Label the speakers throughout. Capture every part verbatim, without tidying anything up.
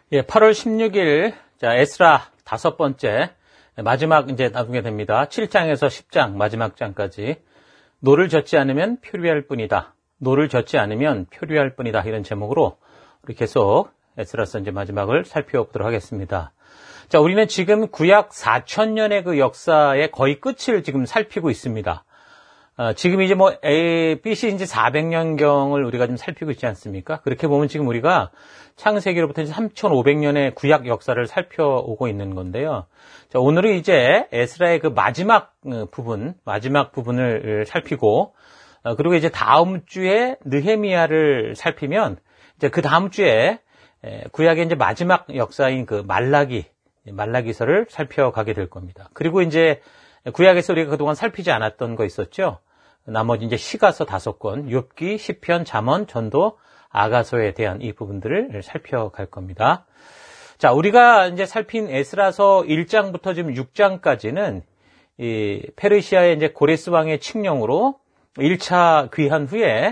Speaker 1: 예, 팔월 십육일, 자, 에스라 다섯 번째, 마지막 이제 나중에 됩니다. 칠 장에서 십 장, 마지막 장까지. 노를 젓지 않으면 표류할 뿐이다. 노를 젓지 않으면 표류할 뿐이다. 이런 제목으로 우리 계속 에스라서 이제 마지막을 살펴보도록 하겠습니다. 자, 우리는 지금 구약 사천 년의 그 역사의 거의 끝을 지금 살피고 있습니다. 어, 지금 이제 뭐, A, 비씨 이제 사백 년경을 우리가 좀 살피고 있지 않습니까? 그렇게 보면 지금 우리가 창세기로부터 이제 삼천오백 년의 구약 역사를 살펴오고 있는 건데요. 자, 오늘은 이제 에스라의 그 마지막 부분, 마지막 부분을 살피고, 어, 그리고 이제 다음 주에 느헤미야를 살피면, 이제 그 다음 주에 구약의 이제 마지막 역사인 그 말라기, 말라기서를 살펴가게 될 겁니다. 그리고 이제 구약에서 우리가 그동안 살피지 않았던 거 있었죠? 나머지 이제 시가서 다섯 권, 욥기, 시편, 잠언, 전도, 아가서에 대한 이 부분들을 살펴갈 겁니다. 자, 우리가 이제 살핀 에스라서 일 장부터 지금 육 장까지는 이 페르시아의 이제 고레스 왕의 칙령으로 일 차 귀환 후에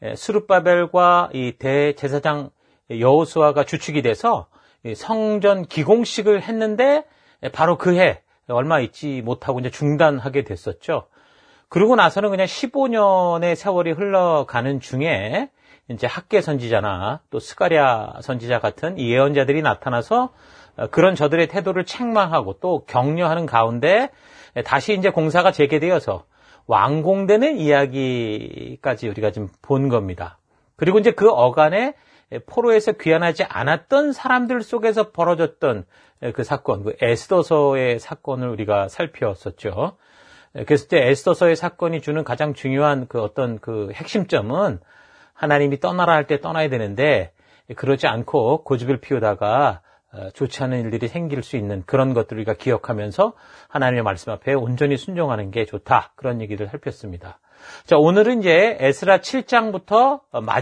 Speaker 1: 스룹바벨과 이 대제사장 여호수아가 주축이 돼서 성전 기공식을 했는데 바로 그 해 얼마 있지 못하고 이제 중단하게 됐었죠. 그러고 나서는 그냥 십오 년의 세월이 흘러가는 중에 이제 학개 선지자나 또 스가랴 선지자 같은 이 예언자들이 나타나서 그런 저들의 태도를 책망하고 또 격려하는 가운데 다시 이제 공사가 재개되어서 완공되는 이야기까지 우리가 지금 본 겁니다. 그리고 이제 그 어간에 포로에서 귀환하지 않았던 사람들 속에서 벌어졌던 그 사건, 그 에스더서의 사건을 우리가 살펴왔었죠. 그래서 이제 에스더서의 사건이 주는 가장 중요한 그 어떤 그 핵심점은 하나님이 떠나라 할 때 떠나야 되는데 그러지 않고 고집을 피우다가 좋지 않은 일들이 생길 수 있는 그런 것들을 우리가 기억하면서 하나님의 말씀 앞에 온전히 순종하는 게 좋다. 그런 얘기를 살폈습니다. 자, 오늘은 이제 에스라 칠 장부터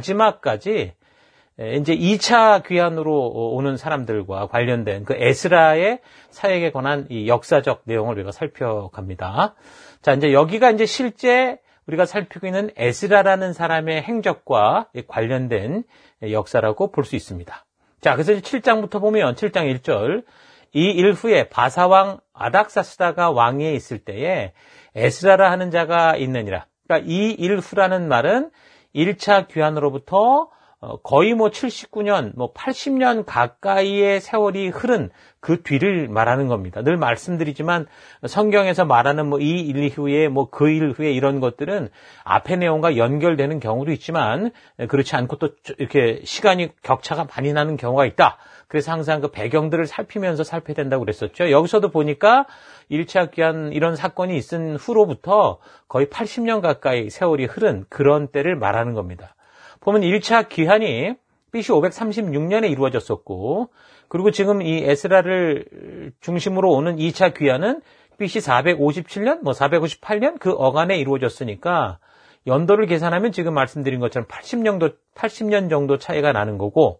Speaker 1: 마지막까지 이제 이 차 귀환으로 오는 사람들과 관련된 그 에스라의 사역에 관한 이 역사적 내용을 우리가 살펴갑니다. 자, 이제 여기가 이제 실제 우리가 살피고 있는 에스라라는 사람의 행적과 관련된 역사라고 볼 수 있습니다. 자, 그래서 칠 장부터 보면 칠 장 일 절, 이 일 후에 바사왕 아닥사스다가 왕위에 있을 때에 에스라라 하는 자가 있느니라. 그러니까 이 일 후라는 말은 일 차 귀환으로부터 거의 뭐 칠십구 년, 뭐 팔십 년 가까이의 세월이 흐른 그 뒤를 말하는 겁니다. 늘 말씀드리지만 성경에서 말하는 뭐 이 일 후에 뭐 그 일 후에 이런 것들은 앞의 내용과 연결되는 경우도 있지만 그렇지 않고 또 이렇게 시간이 격차가 많이 나는 경우가 있다. 그래서 항상 그 배경들을 살피면서 살펴야 된다고 그랬었죠. 여기서도 보니까 일 차 귀환 이런 사건이 있은 후로부터 거의 팔십 년 가까이 세월이 흐른 그런 때를 말하는 겁니다. 보면 일 차 귀환이 비씨 오백삼십육 년에 이루어졌었고, 그리고 지금 이 에스라를 중심으로 오는 이 차 귀환은 비씨 사백오십칠 년, 뭐 사백오십팔 년 그 어간에 이루어졌으니까 연도를 계산하면 지금 말씀드린 것처럼 팔십 년 정도, 팔십 년 정도 차이가 나는 거고,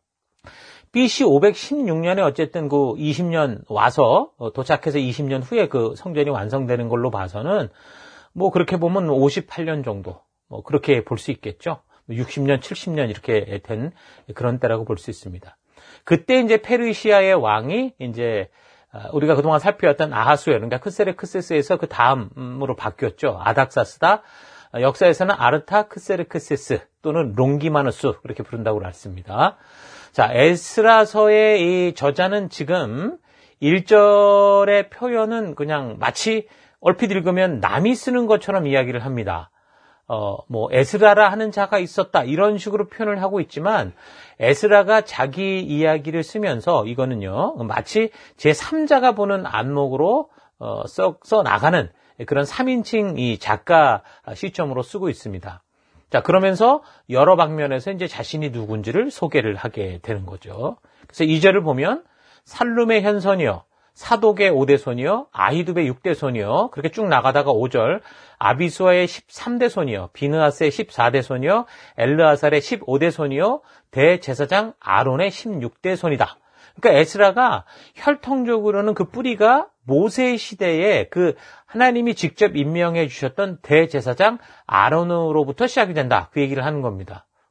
Speaker 1: 비씨 오백십육 년에 어쨌든 그 이십 년 와서 도착해서 이십 년 후에 그 성전이 완성되는 걸로 봐서는 뭐 그렇게 보면 오십팔 년 정도, 뭐 그렇게 볼 수 있겠죠. 육십 년, 칠십 년 이렇게 된 그런 때라고 볼 수 있습니다. 그때 이제 페르시아의 왕이 이제 우리가 그동안 살펴왔던 아하수에, 그러니까 크세르크세스에서 그 다음으로 바뀌었죠. 아닥사스다. 역사에서는 아르타크세르크세스 또는 롱기마누스 그렇게 부른다고 했습니다. 자, 에스라서의 이 저자는 지금 일 절의 표현은 그냥 마치 얼핏 읽으면 남이 쓰는 것처럼 이야기를 합니다. 어, 뭐, 에스라라 하는 자가 있었다. 이런 식으로 표현을 하고 있지만, 에스라가 자기 이야기를 쓰면서 이거는요, 마치 제삼 자가 보는 안목으로, 어, 써, 써 나가는 그런 삼인칭 이 작가 시점으로 쓰고 있습니다. 자, 그러면서 여러 방면에서 이제 자신이 누군지를 소개를 하게 되는 거죠. 그래서 이 절을 보면, 살룸의 현손이요, 사독의 오대손이요, 아히둡의 육대손이요, 그렇게 쭉 나가다가 오 절, 아비수아의 십삼 대손이요, 비느하스의 십사 대손이요, 엘르아살의 십오 대손이요, 대제사장 아론의 십육 대손이다. 그러니까 에스라가 혈통적으로는 그 뿌리가 모세 시대에 그 하나님이 직접 임명해 주셨던 대제사장 아론으로부터 시작이 된다. 그 얘기를 하는 겁니다.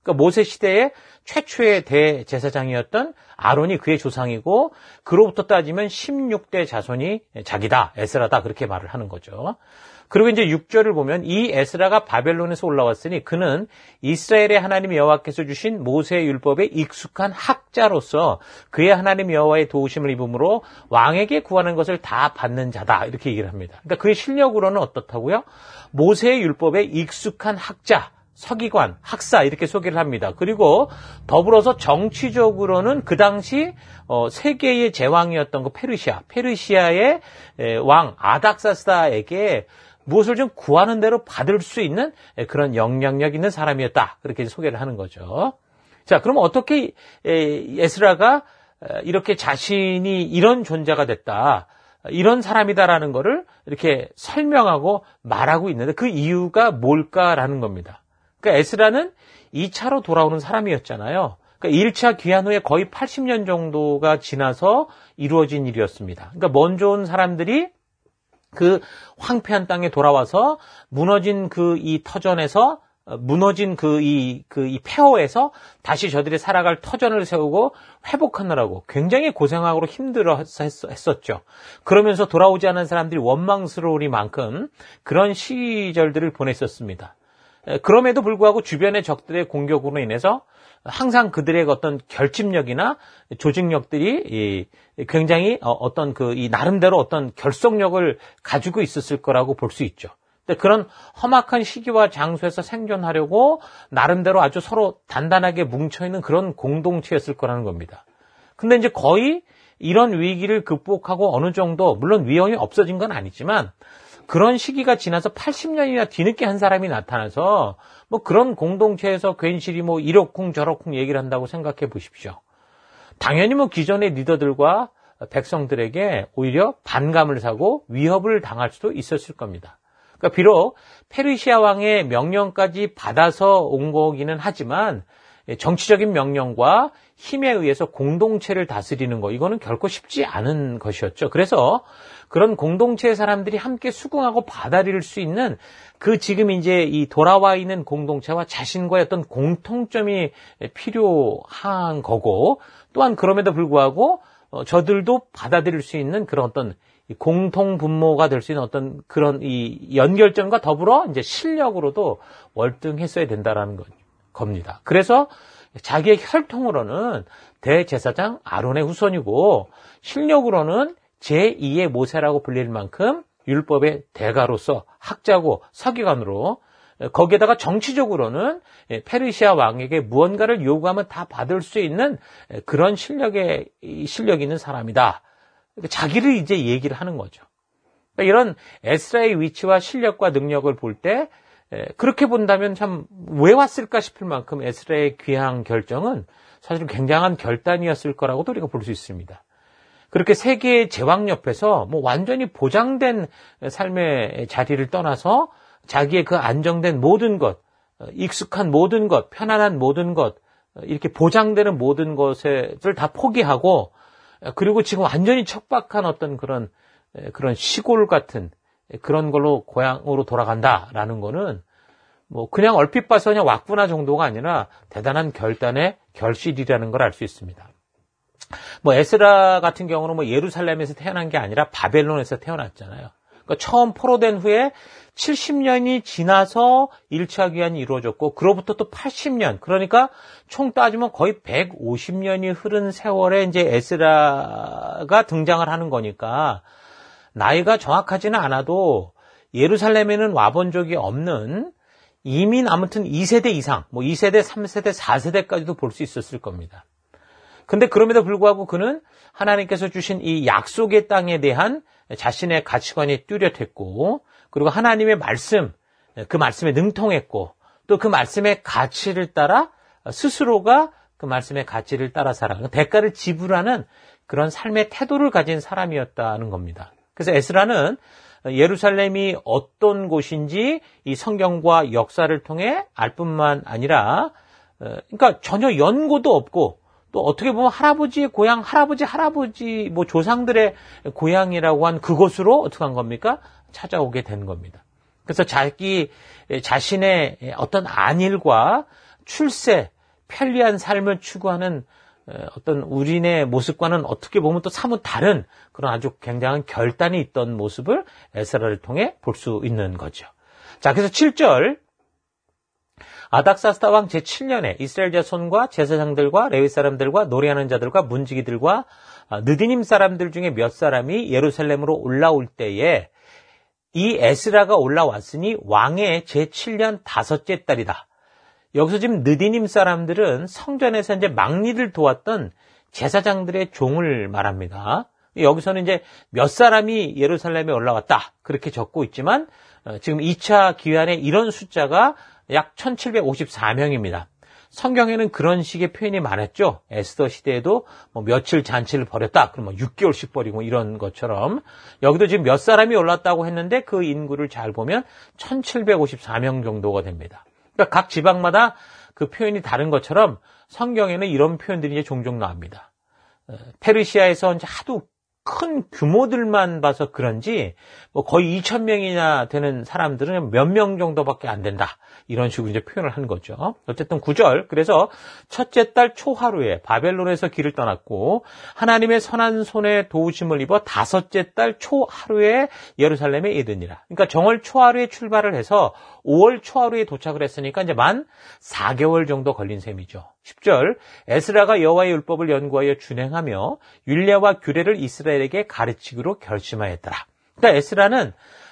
Speaker 1: 그러니까 모세 시대의 최초의 대제사장이었던 아론이 그의 조상이고 그로부터 따지면 십육 대 자손이 자기다, 에스라다 그렇게 말을 하는 거죠. 그리고 이제 육 절을 보면 이 에스라가 바벨론에서 올라왔으니 그는 이스라엘의 하나님 여호와께서 주신 모세의 율법에 익숙한 학자로서 그의 하나님 여호와의 도우심을 입음으로 왕에게 구하는 것을 다 받는 자다 이렇게 얘기를 합니다. 그러니까 그의 실력으로는 어떻다고요? 모세의 율법에 익숙한 학자, 서기관, 학사 이렇게 소개를 합니다. 그리고 더불어서 정치적으로는 그 당시 어, 세계의 제왕이었던 그 페르시아, 페르시아의 에, 왕 아닥사스다에게 무엇을 좀 구하는 대로 받을 수 있는 그런 영향력 있는 사람이었다. 그렇게 소개를 하는 거죠. 자, 그럼 어떻게 에스라가 이렇게 자신이 이런 존재가 됐다, 이런 사람이다라는 거를 이렇게 설명하고 말하고 있는데 그 이유가 뭘까라는 겁니다. 그러니까 에스라는 이 차로 돌아오는 사람이었잖아요. 그러니까 일 차 귀환 후에 거의 팔십 년 정도가 지나서 이루어진 일이었습니다. 그러니까 먼저 온 사람들이 그 황폐한 땅에 돌아와서 무너진 그 이 터전에서 무너진 그 이 그 이 폐허에서 다시 저들이 살아갈 터전을 세우고 회복하느라고 굉장히 고생하고 힘들어 했었죠. 그러면서 돌아오지 않은 사람들이 원망스러우리만큼 그런 시절들을 보냈었습니다. 그럼에도 불구하고 주변의 적들의 공격으로 인해서 항상 그들의 어떤 결집력이나 조직력들이 굉장히 어떤 그 이 나름대로 어떤 결속력을 가지고 있었을 거라고 볼 수 있죠. 근데 그런 험악한 시기와 장소에서 생존하려고 나름대로 아주 서로 단단하게 뭉쳐있는 그런 공동체였을 거라는 겁니다. 근데 이제 거의 이런 위기를 극복하고 어느 정도 물론 위험이 없어진 건 아니지만 그런 시기가 지나서 팔십 년이나 뒤늦게 한 사람이 나타나서 뭐 그런 공동체에서 괜시리 뭐 이러쿵 저러쿵 얘기를 한다고 생각해 보십시오. 당연히 뭐 기존의 리더들과 백성들에게 오히려 반감을 사고 위협을 당할 수도 있었을 겁니다. 그러니까 비록 페르시아 왕의 명령까지 받아서 온 거기는 하지만 정치적인 명령과 힘에 의해서 공동체를 다스리는 거, 이거는 결코 쉽지 않은 것이었죠. 그래서 그런 공동체의 사람들이 함께 수긍하고 받아들일 수 있는 그 지금 이제 이 돌아와 있는 공동체와 자신과의 어떤 공통점이 필요한 거고, 또한 그럼에도 불구하고 저들도 받아들일 수 있는 그런 어떤 공통 분모가 될 수 있는 어떤 그런 이 연결점과 더불어 이제 실력으로도 월등했어야 된다라는 거. 겁니다. 그래서 자기의 혈통으로는 대제사장 아론의 후손이고 실력으로는 제이의 모세라고 불릴 만큼 율법의 대가로서 학자고 서기관으로, 거기에다가 정치적으로는 페르시아 왕에게 무언가를 요구하면 다 받을 수 있는 그런 실력의 실력이 있는 사람이다. 자기를 이제 얘기를 하는 거죠. 그러니까 이런 에스라의 위치와 실력과 능력을 볼 때 그렇게 본다면 참 왜 왔을까 싶을 만큼 에스라의 귀향 결정은 사실 굉장한 결단이었을 거라고도 우리가 볼 수 있습니다. 그렇게 세계의 제왕 옆에서 뭐 완전히 보장된 삶의 자리를 떠나서 자기의 그 안정된 모든 것, 익숙한 모든 것, 편안한 모든 것, 이렇게 보장되는 모든 것을 다 포기하고, 그리고 지금 완전히 척박한 어떤 그런 그런 시골 같은 그런 걸로 고향으로 돌아간다라는 거는 뭐 그냥 얼핏 봐서 그냥 왔구나 정도가 아니라 대단한 결단의 결실이라는 걸 알 수 있습니다. 뭐 에스라 같은 경우는 뭐 예루살렘에서 태어난 게 아니라 바벨론에서 태어났잖아요. 그러니까 처음 포로된 후에 칠십 년이 지나서 일 차 귀환이 이루어졌고, 그로부터 또 팔십 년, 그러니까 총 따지면 거의 백오십 년이 흐른 세월에 이제 에스라가 등장을 하는 거니까 나이가 정확하지는 않아도 예루살렘에는 와본 적이 없는 이민 아무튼 이 세대 이상, 뭐 이 세대, 삼 세대, 사 세대까지도 볼 수 있었을 겁니다. 근데 그럼에도 불구하고 그는 하나님께서 주신 이 약속의 땅에 대한 자신의 가치관이 뚜렷했고, 그리고 하나님의 말씀, 그 말씀에 능통했고, 또 그 말씀의 가치를 따라 스스로가 그 말씀의 가치를 따라 살아 대가를 지불하는 그런 삶의 태도를 가진 사람이었다는 겁니다. 그래서 에스라는 예루살렘이 어떤 곳인지 이 성경과 역사를 통해 알 뿐만 아니라, 그러니까 전혀 연고도 없고, 또 어떻게 보면 할아버지의 고향, 할아버지, 할아버지, 뭐 조상들의 고향이라고 한 그곳으로 어떻게 한 겁니까? 찾아오게 된 겁니다. 그래서 자기 자신의 어떤 안일과 출세, 편리한 삶을 추구하는 어떤 우리네 모습과는 어떻게 보면 또 사뭇 다른 그런 아주 굉장한 결단이 있던 모습을 에스라를 통해 볼 수 있는 거죠. 자, 그래서 칠 절 아닥사스다 왕 제칠 년에 이스라엘 자손과 제사장들과 레위 사람들과 노래하는 자들과 문지기들과 느디님 사람들 중에 몇 사람이 예루살렘으로 올라올 때에 이 에스라가 올라왔으니 왕의 제칠 년 다섯째 달이다. 여기서 지금 느디님 사람들은 성전에서 이제 막리를 도왔던 제사장들의 종을 말합니다. 여기서는 이제 몇 사람이 예루살렘에 올라왔다. 그렇게 적고 있지만 지금 이 차 기한에 이런 숫자가 약 천칠백오십사 명입니다. 성경에는 그런 식의 표현이 많았죠. 에스더 시대에도 뭐 며칠 잔치를 벌였다. 그럼 뭐 육 개월씩 벌이고 이런 것처럼 여기도 지금 몇 사람이 올랐다고 했는데 그 인구를 잘 보면 천칠백오십사 명 정도가 됩니다. 그러니까 각 지방마다 그 표현이 다른 것처럼 성경에는 이런 표현들이 이제 종종 나옵니다. 페르시아에서 이제 하도 큰 규모들만 봐서 그런지 뭐 거의 이천 명이나 되는 사람들은 몇 명 정도밖에 안 된다. 이런 식으로 이제 표현을 한 거죠. 어쨌든 구 절. 그래서 첫째 달 초하루에 바벨론에서 길을 떠났고 하나님의 선한 손에 도우심을 입어 다섯째 달 초하루에 예루살렘에 이르니라. 그러니까 정월 초하루에 출발을 해서 오월 초하루에 도착을 했으니까 이제 만 사 개월 정도 걸린 셈이죠. 십 절. 에스라가 여호와의 율법을 연구하여 준행하며 율례와 규례를 이스라엘에게 가르치기로 결심하였더라. 그러니까 에스라는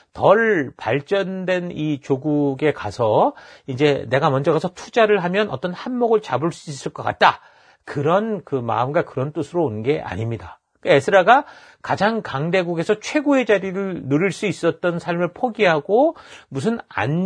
Speaker 1: 덜 발전된 이 조국에 가서 이제 내가 먼저 가서 투자를 하면 어떤 한몫을 잡을 수 있을 것 같다. 그런 그 마음과 그런 뜻으로 온 게 아닙니다. 그러니까 에스라가 가장 강대국에서 최고의 자리를 누릴 수 있었던 삶을 포기하고 무슨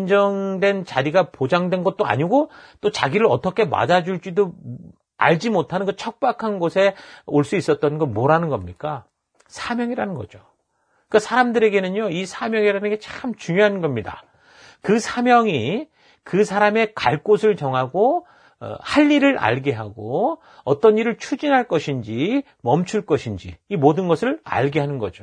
Speaker 1: 안정된 자리가 보장된 것도 아니고 또 자기를 어떻게 맞아줄지도 알지 못하는 그 척박한 곳에 올 수 있었던 건 뭐라는 겁니까? 사명이라는 거죠. 그러니까 사람들에게는요, 이 사명이라는 게 참 중요한 겁니다. 그 사명이 그 사람의 갈 곳을 정하고 어, 할 일을 알게 하고 어떤 일을 추진할 것인지 멈출 것인지 이 모든 것을 알게 하는 거죠.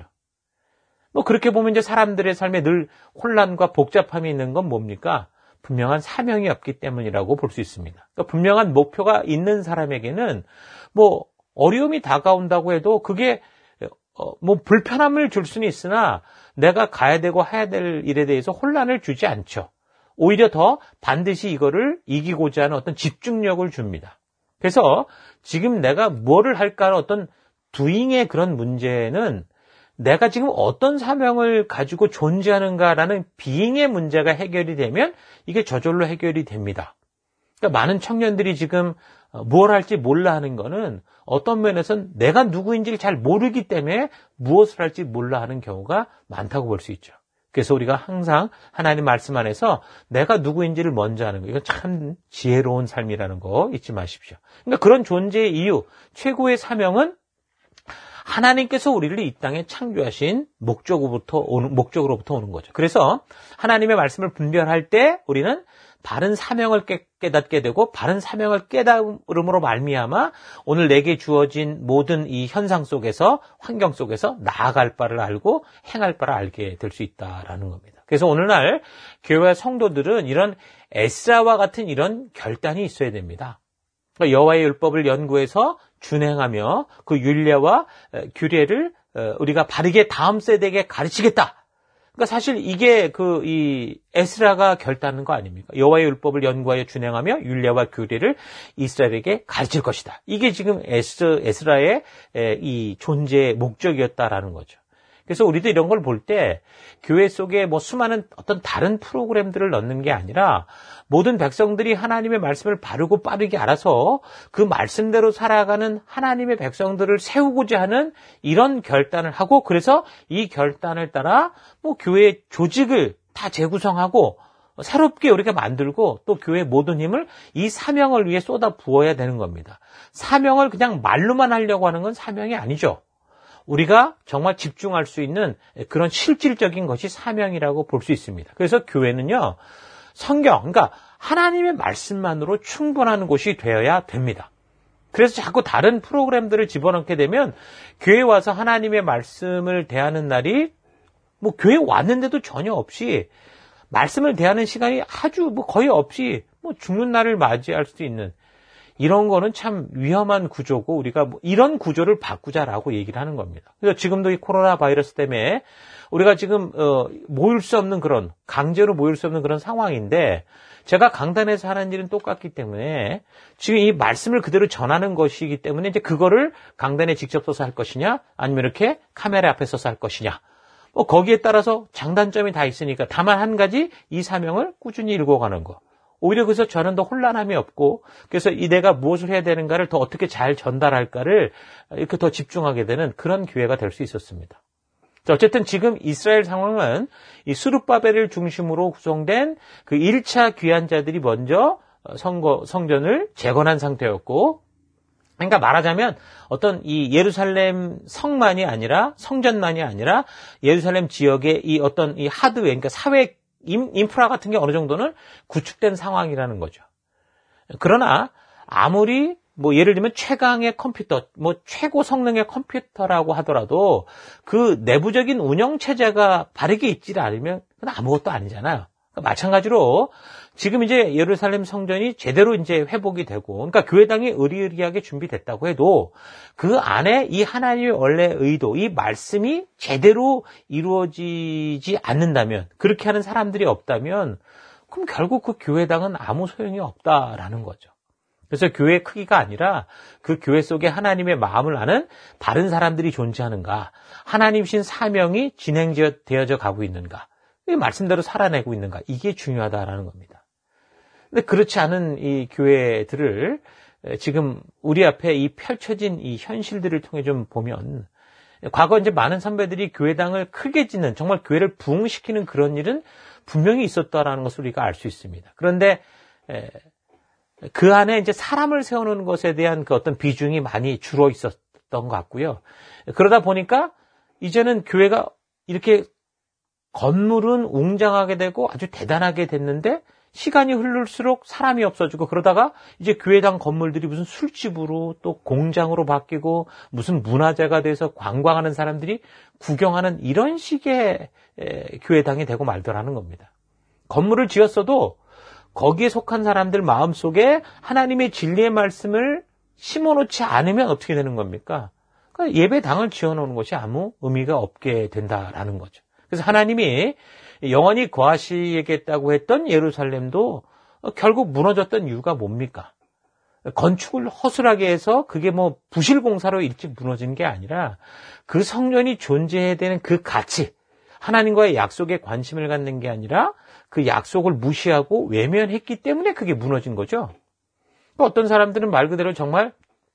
Speaker 1: 뭐 그렇게 보면 이제 사람들의 삶에 늘 혼란과 복잡함이 있는 건 뭡니까? 분명한 사명이 없기 때문이라고 볼 수 있습니다. 그러니까 분명한 목표가 있는 사람에게는 뭐 어려움이 다가온다고 해도 그게 어, 뭐 불편함을 줄 수는 있으나 내가 가야 되고 해야 될 일에 대해서 혼란을 주지 않죠. 오히려 더 반드시 이거를 이기고자 하는 어떤 집중력을 줍니다. 그래서 지금 내가 뭐를 할까 하는 어떤 두잉의 그런 문제는 내가 지금 어떤 사명을 가지고 존재하는가라는 비잉의 문제가 해결이 되면 이게 저절로 해결이 됩니다. 그러니까 많은 청년들이 지금 뭘 할지 몰라 하는 거는 어떤 면에서는 내가 누구인지를 잘 모르기 때문에 무엇을 할지 몰라 하는 경우가 많다고 볼 수 있죠. 그래서 우리가 항상 하나님 말씀 안에서 내가 누구인지를 먼저 하는 거, 이건 참 지혜로운 삶이라는 거 잊지 마십시오. 그러니까 그런 존재의 이유, 최고의 사명은 하나님께서 우리를 이 땅에 창조하신 목적으로부터 오는, 목적으로부터 오는 거죠. 그래서 하나님의 말씀을 분별할 때 우리는 바른 사명을 깨닫게 되고 바른 사명을 깨달음으로 말미암아 오늘 내게 주어진 모든 이 현상 속에서 환경 속에서 나아갈 바를 알고 행할 바를 알게 될 수 있다라는 겁니다. 그래서 오늘날 교회 성도들은 이런 에스라와 같은 이런 결단이 있어야 됩니다. 여호와의 율법을 연구해서 준행하며 그 율례와 규례를 우리가 바르게 다음 세대에게 가르치겠다. 그러니까 사실 이게 그 이 에스라가 결단한 거 아닙니까? 여호와의 율법을 연구하여 준행하며 율례와 규례를 이스라엘에게 가르칠 것이다. 이게 지금 에스, 에스라의 이 존재의 목적이었다라는 거죠. 그래서 우리도 이런 걸 볼 때 교회 속에 뭐 수많은 어떤 다른 프로그램들을 넣는 게 아니라 모든 백성들이 하나님의 말씀을 바르고 빠르게 알아서 그 말씀대로 살아가는 하나님의 백성들을 세우고자 하는 이런 결단을 하고 그래서 이 결단을 따라 뭐 교회 조직을 다 재구성하고 새롭게 우리가 만들고 또 교회의 모든 힘을 이 사명을 위해 쏟아 부어야 되는 겁니다. 사명을 그냥 말로만 하려고 하는 건 사명이 아니죠. 우리가 정말 집중할 수 있는 그런 실질적인 것이 사명이라고 볼 수 있습니다. 그래서 교회는요, 성경, 그러니까 하나님의 말씀만으로 충분한 곳이 되어야 됩니다. 그래서 자꾸 다른 프로그램들을 집어넣게 되면 교회에 와서 하나님의 말씀을 대하는 날이 뭐 교회에 왔는데도 전혀 없이 말씀을 대하는 시간이 아주 뭐 거의 없이 뭐 죽는 날을 맞이할 수 있는 이런 거는 참 위험한 구조고 우리가 뭐 이런 구조를 바꾸자라고 얘기를 하는 겁니다. 그래서 지금도 이 코로나 바이러스 때문에 우리가 지금 어, 모일 수 없는 그런 강제로 모일 수 없는 그런 상황인데 제가 강단에서 하는 일은 똑같기 때문에 지금 이 말씀을 그대로 전하는 것이기 때문에 이제 그거를 강단에 직접 서서 할 것이냐 아니면 이렇게 카메라 앞에 서서 할 것이냐 뭐 거기에 따라서 장단점이 다 있으니까 다만 한 가지 이 사명을 꾸준히 읽어가는 거. 오히려 그래서 저는 더 혼란함이 없고 그래서 이 내가 무엇을 해야 되는가를 더 어떻게 잘 전달할까를 이렇게 더 집중하게 되는 그런 기회가 될 수 있었습니다. 어쨌든 지금 이스라엘 상황은 이 스룹바벨을 중심으로 구성된 그 일 차 귀환자들이 먼저 성거, 성전을 재건한 상태였고 그러니까 말하자면 어떤 이 예루살렘 성만이 아니라 성전만이 아니라 예루살렘 지역의 이 어떤 이 하드웨어 그러니까 사회 인프라 같은 게 어느 정도는 구축된 상황이라는 거죠. 그러나 아무리 뭐 예를 들면 최강의 컴퓨터, 뭐 최고 성능의 컴퓨터라고 하더라도 그 내부적인 운영 체제가 바르게 있지 않으면 그건 아무것도 아니잖아요. 그러니까 마찬가지로 지금 이제 예루살렘 성전이 제대로 이제 회복이 되고, 그러니까 교회당이 의리의리하게 준비됐다고 해도 그 안에 이 하나님의 원래 의도, 이 말씀이 제대로 이루어지지 않는다면, 그렇게 하는 사람들이 없다면, 그럼 결국 그 교회당은 아무 소용이 없다라는 거죠. 그래서 교회의 크기가 아니라 그 교회 속에 하나님의 마음을 아는 바른 사람들이 존재하는가, 하나님신 사명이 진행되어져 가고 있는가, 이 말씀대로 살아내고 있는가, 이게 중요하다라는 겁니다. 근데 그렇지 않은 이 교회들을 지금 우리 앞에 이 펼쳐진 이 현실들을 통해 좀 보면 과거 이제 많은 선배들이 교회당을 크게 짓는 정말 교회를 부흥시키는 그런 일은 분명히 있었다라는 것을 우리가 알 수 있습니다. 그런데 그 안에 이제 사람을 세우는 것에 대한 그 어떤 비중이 많이 줄어 있었던 것 같고요. 그러다 보니까 이제는 교회가 이렇게 건물은 웅장하게 되고 아주 대단하게 됐는데 시간이 흐를수록 사람이 없어지고 그러다가 이제 교회당 건물들이 무슨 술집으로 또 공장으로 바뀌고 무슨 문화재가 돼서 관광하는 사람들이 구경하는 이런 식의 교회당이 되고 말더라는 겁니다. 건물을 지었어도 거기에 속한 사람들 마음속에 하나님의 진리의 말씀을 심어놓지 않으면 어떻게 되는 겁니까? 그러니까 예배당을 지어놓는 것이 아무 의미가 없게 된다라는 거죠. 그래서 하나님이 영원히 거하시겠다고 했던 예루살렘도 결국 무너졌던 이유가 뭡니까? 건축을 허술하게 해서 그게 뭐 부실공사로 일찍 무너진 게 아니라 그 성전이 존재해야 되는 그 가치, 하나님과의 약속에 관심을 갖는 게 아니라 그 약속을 무시하고 외면했기 때문에 그게 무너진 거죠. 어떤 사람들은 말 그대로 정말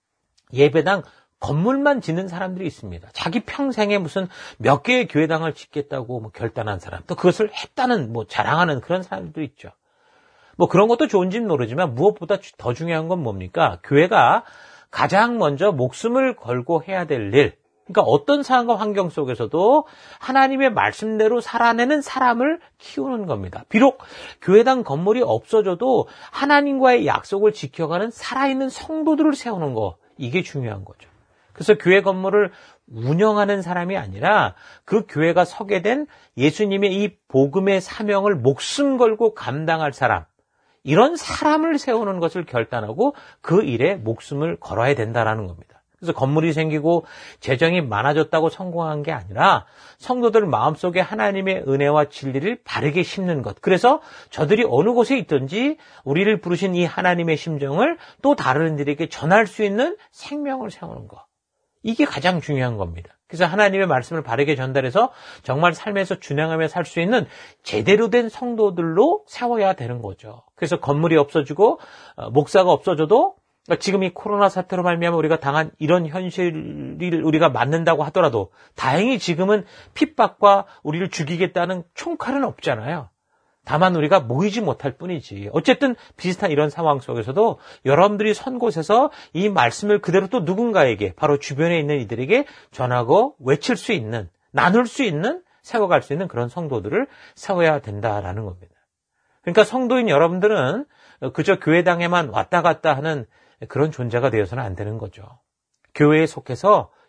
Speaker 1: 예배당 건물만 짓는 사람들이 있습니다. 자기 평생에 무슨 몇 개의 교회당을 짓겠다고 뭐 결단한 사람, 또 그것을 했다는 뭐 자랑하는 그런 사람들도 있죠. 뭐 그런 것도 좋은지는 모르지만 무엇보다 더 중요한 건 뭡니까? 교회가 가장 먼저 목숨을 걸고 해야 될 일, 그러니까 어떤 상황과 환경 속에서도 하나님의 말씀대로 살아내는 사람을 키우는 겁니다. 비록 교회당 건물이 없어져도 하나님과의 약속을 지켜가는 살아있는 성도들을 세우는 거, 이게 중요한 거죠. 그래서 교회 건물을 운영하는 사람이 아니라 그 교회가 서게 된 예수님의 이 복음의 사명을 목숨 걸고 감당할 사람, 이런 사람을 세우는 것을 결단하고 그 일에 목숨을 걸어야 된다라는 겁니다. 그래서 건물이 생기고 재정이 많아졌다고 성공한 게 아니라 성도들 마음속에 하나님의 은혜와 진리를 바르게 심는 것. 그래서 저들이 어느 곳에 있든지 우리를 부르신 이 하나님의 심정을 또 다른 이들에게 전할 수 있는 생명을 세우는 것. 이게 가장 중요한 겁니다. 그래서 하나님의 말씀을 바르게 전달해서 정말 삶에서 준행하며 살 수 있는 제대로 된 성도들로 세워야 되는 거죠. 그래서 건물이 없어지고 목사가 없어져도 지금 이 코로나 사태로 말미암아 우리가 당한 이런 현실을 우리가 맞는다고 하더라도 다행히 지금은 핍박과 우리를 죽이겠다는 총칼은 없잖아요. 다만 우리가 모이지 못할 뿐이지. 어쨌든 비슷한 이런 상황 속에서도 여러분들이 선 곳에서 이 말씀을 그대로 또 누군가에게, 바로 주변에 있는 이들에게 전하고 외칠 수 있는, 나눌 수 있는, 세워갈 수 있는 그런 성도들을 세워야 된다라는 겁니다. 그러니까 성도인 여러분들은 그저 교회당에만 왔다 갔다 하는 그런 존재가 되어서는 안 되는 거죠. 교회에 속해서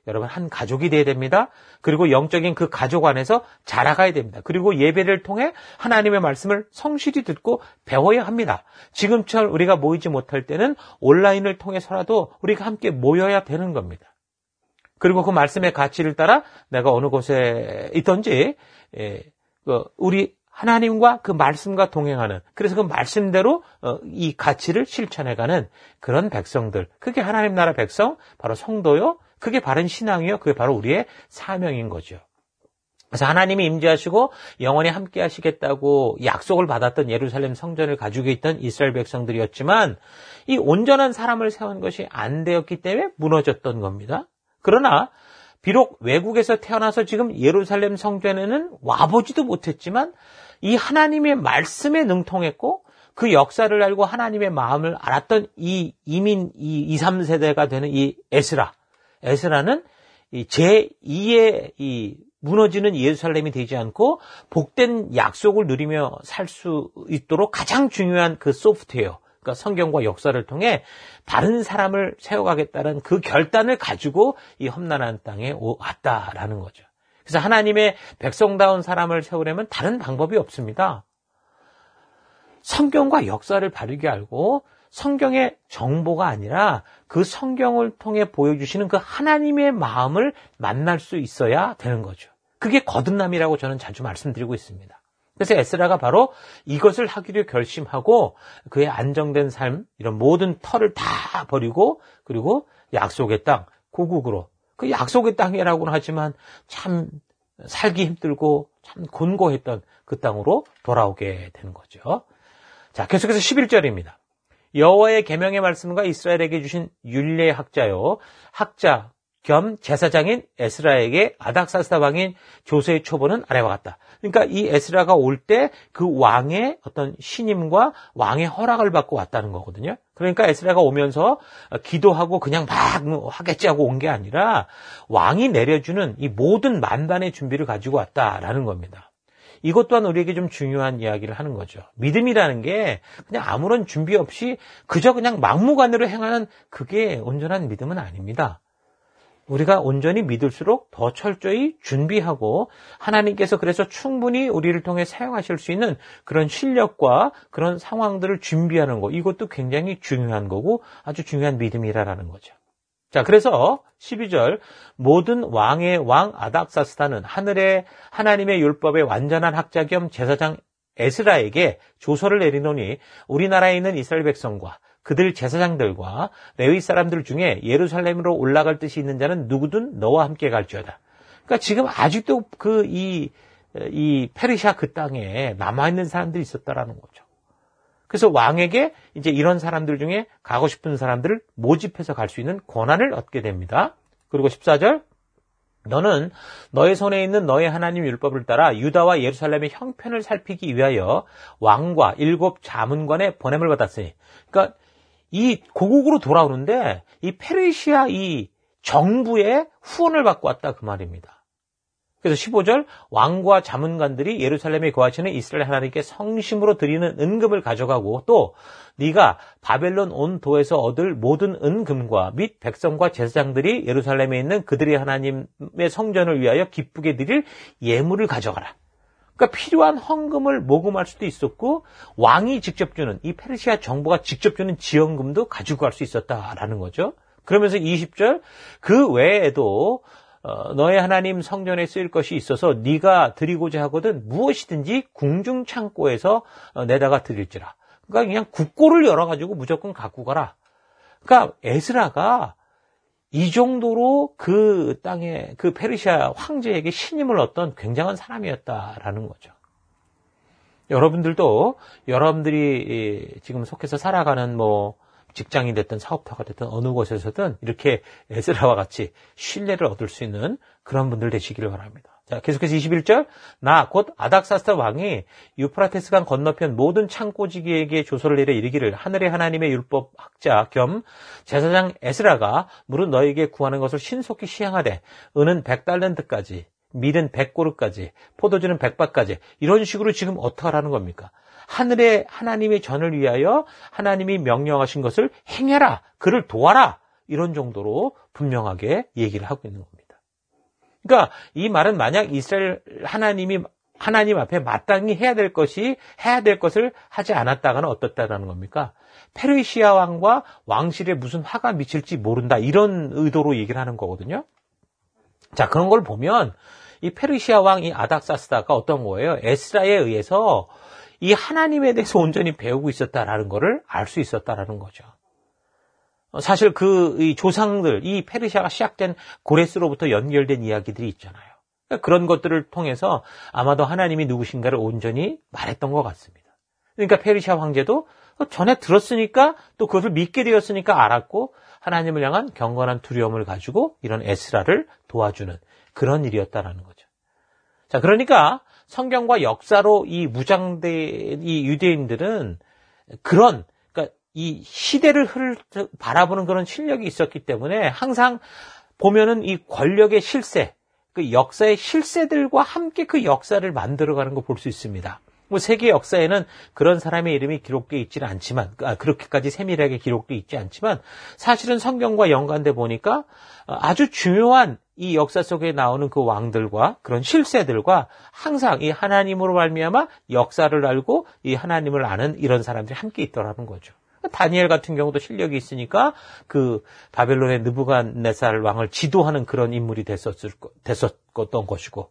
Speaker 1: 여러분 한 가족이 돼야 됩니다. 그리고 영적인 그 가족 안에서 자라가야 됩니다. 그리고 예배를 통해 하나님의 말씀을 성실히 듣고 배워야 합니다. 지금처럼 우리가 모이지 못할 때는 온라인을 통해서라도 우리가 함께 모여야 되는 겁니다. 그리고 그 말씀의 가치를 따라 내가 어느 곳에 있든지 우리 하나님과 그 말씀과 동행하는, 그래서 그 말씀대로 이 가치를 실천해가는 그런 백성들, 그게 하나님 나라 백성, 바로 성도요, 그게 바른 신앙이요, 그게 바로 우리의 사명인 거죠. 그래서 하나님이 임재하시고 영원히 함께 하시겠다고 약속을 받았던 예루살렘 성전을 가지고 있던 이스라엘 백성들이었지만 이 온전한 사람을 세운 것이 안 되었기 때문에 무너졌던 겁니다. 그러나 비록 외국에서 태어나서 지금 예루살렘 성전에는 와보지도 못했지만 이 하나님의 말씀에 능통했고 그 역사를 알고 하나님의 마음을 알았던 이 이민 이 이, 삼 세대가 되는 이 에스라. 에스라는 이 제이의 이 무너지는 예루살렘이 되지 않고 복된 약속을 누리며 살 수 있도록 가장 중요한 그 소프트웨어, 그러니까 성경과 역사를 통해 다른 사람을 세워가겠다는 그 결단을 가지고 이 험난한 땅에 왔다라는 거죠. 그래서 하나님의 백성다운 사람을 세우려면 다른 방법이 없습니다. 성경과 역사를 바르게 알고 성경의 정보가 아니라 그 성경을 통해 보여주시는 그 하나님의 마음을 만날 수 있어야 되는 거죠. 그게 거듭남이라고 저는 자주 말씀드리고 있습니다. 그래서 에스라가 바로 이것을 하기로 결심하고 그의 안정된 삶, 이런 모든 터를 다 버리고 그리고 약속의 땅, 고국으로, 그 약속의 땅이라고는 하지만 참 살기 힘들고 참 곤고했던 그 땅으로 돌아오게 되는 거죠. 자, 계속해서 십일 절입니다. 여호와의 계명의 말씀과 이스라엘에게 주신 율례의 학자요, 학자 겸 제사장인 에스라에게 아닥사스다 왕인 조세의 초보는 아래와 같다. 그러니까 이 에스라가 올 때 그 왕의 어떤 신임과 왕의 허락을 받고 왔다는 거거든요. 그러니까 에스라가 오면서 기도하고 그냥 막 하겠지 하고 온 게 아니라 왕이 내려주는 이 모든 만반의 준비를 가지고 왔다라는 겁니다. 이것 또한 우리에게 좀 중요한 이야기를 하는 거죠. 믿음이라는 게 그냥 아무런 준비 없이 그저 그냥 막무가내로 행하는 그게 온전한 믿음은 아닙니다. 우리가 온전히 믿을수록 더 철저히 준비하고 하나님께서 그래서 충분히 우리를 통해 사용하실 수 있는 그런 실력과 그런 상황들을 준비하는 거, 이것도 굉장히 중요한 거고 아주 중요한 믿음이라는 거죠. 자, 그래서 십이 절, 모든 왕의 왕 아닥사스다는 하늘의 하나님의 율법의 완전한 학자 겸 제사장 에스라에게 조서를 내리노니 우리나라에 있는 이스라엘 백성과 그들 제사장들과 레위 사람들 중에 예루살렘으로 올라갈 뜻이 있는 자는 누구든 너와 함께 갈지어다. 그러니까 지금 아직도 그 이 이 페르시아 그 땅에 남아 있는 사람들이 있었다라는 거죠. 그래서 왕에게 이제 이런 사람들 중에 가고 싶은 사람들을 모집해서 갈 수 있는 권한을 얻게 됩니다. 그리고 십사 절, 너는 너의 손에 있는 너의 하나님 율법을 따라 유다와 예루살렘의 형편을 살피기 위하여 왕과 일곱 자문관의 보냄을 받았으니, 그러니까 이 고국으로 돌아오는데 이 페르시아 이 정부의 후원을 받고 왔다 그 말입니다. 그래서 십오 절, 왕과 자문관들이 예루살렘에 거하시는 이스라엘 하나님께 성심으로 드리는 은금을 가져가고 또 네가 바벨론 온 도에서 얻을 모든 은금과 및 백성과 제사장들이 예루살렘에 있는 그들의 하나님의 성전을 위하여 기쁘게 드릴 예물을 가져가라. 그러니까 필요한 헌금을 모금할 수도 있었고 왕이 직접 주는, 이 페르시아 정부가 직접 주는 지원금도 가지고 갈 수 있었다라는 거죠. 그러면서 이십 절, 그 외에도 어, 너의 하나님 성전에 쓰일 것이 있어서 네가 드리고자 하거든 무엇이든지 궁중 창고에서 어, 내다가 드릴지라. 그러니까 그냥 국고를 열어가지고 무조건 갖고 가라. 그러니까 에스라가 이 정도로 그 땅에 그 페르시아 황제에게 신임을 얻던 굉장한 사람이었다라는 거죠. 여러분들도 여러분들이 지금 속해서 살아가는 뭐 직장이 됐든 사업터가 됐든 어느 곳에서든 이렇게 에스라와 같이 신뢰를 얻을 수 있는 그런 분들 되시기를 바랍니다. 자, 계속해서 이십일 절, 나 곧 아닥사스다 왕이 유프라테스강 건너편 모든 창고지기에게 조서를 내려 이르기를 하늘의 하나님의 율법 학자 겸 제사장 에스라가 무릇 너에게 구하는 것을 신속히 시행하되 은은 백 달란트까지 밀은 백 고르까지 포도주는 백 밭까지 이런 식으로 지금 어떻게 하라는 겁니까? 하늘의 하나님의 전을 위하여 하나님이 명령하신 것을 행해라, 그를 도와라, 이런 정도로 분명하게 얘기를 하고 있는 겁니다. 그러니까 이 말은 만약 이스라엘 하나님이 하나님 앞에 마땅히 해야 될 것이 해야 될 것을 하지 않았다가는 어떻다라는 겁니까? 페르시아 왕과 왕실에 무슨 화가 미칠지 모른다 이런 의도로 얘기를 하는 거거든요. 자, 그런 걸 보면 이 페르시아 왕 이 아닥사스다가 어떤 거예요? 에스라에 의해서 이 하나님에 대해서 온전히 배우고 있었다라는 거를 알 수 있었다라는 거죠. 사실 그 이 조상들, 이 페르시아가 시작된 고레스로부터 연결된 이야기들이 있잖아요. 그런 것들을 통해서 아마도 하나님이 누구신가를 온전히 말했던 것 같습니다. 그러니까 페르시아 황제도 전에 들었으니까 또 그것을 믿게 되었으니까 알았고 하나님을 향한 경건한 두려움을 가지고 이런 에스라를 도와주는 그런 일이었다라는 거죠. 자, 그러니까 성경과 역사로 이 무장된 이 유대인들은 그런 그러니까 이 시대를 흐를 바라보는 그런 실력이 있었기 때문에 항상 보면은 이 권력의 실세 그 역사의 실세들과 함께 그 역사를 만들어가는 거 볼 수 있습니다. 뭐 세계 역사에는 그런 사람의 이름이 기록되어 있지는 않지만, 아, 그렇게까지 세밀하게 기록되어 있지 않지만, 사실은 성경과 연관돼 보니까 아주 중요한 이 역사 속에 나오는 그 왕들과 그런 실세들과 항상 이 하나님으로 말미암아 역사를 알고 이 하나님을 아는 이런 사람들이 함께 있더라는 거죠. 다니엘 같은 경우도 실력이 있으니까 그 바벨론의 느부갓네살 왕을 지도하는 그런 인물이 됐었을 됐었던 것이고,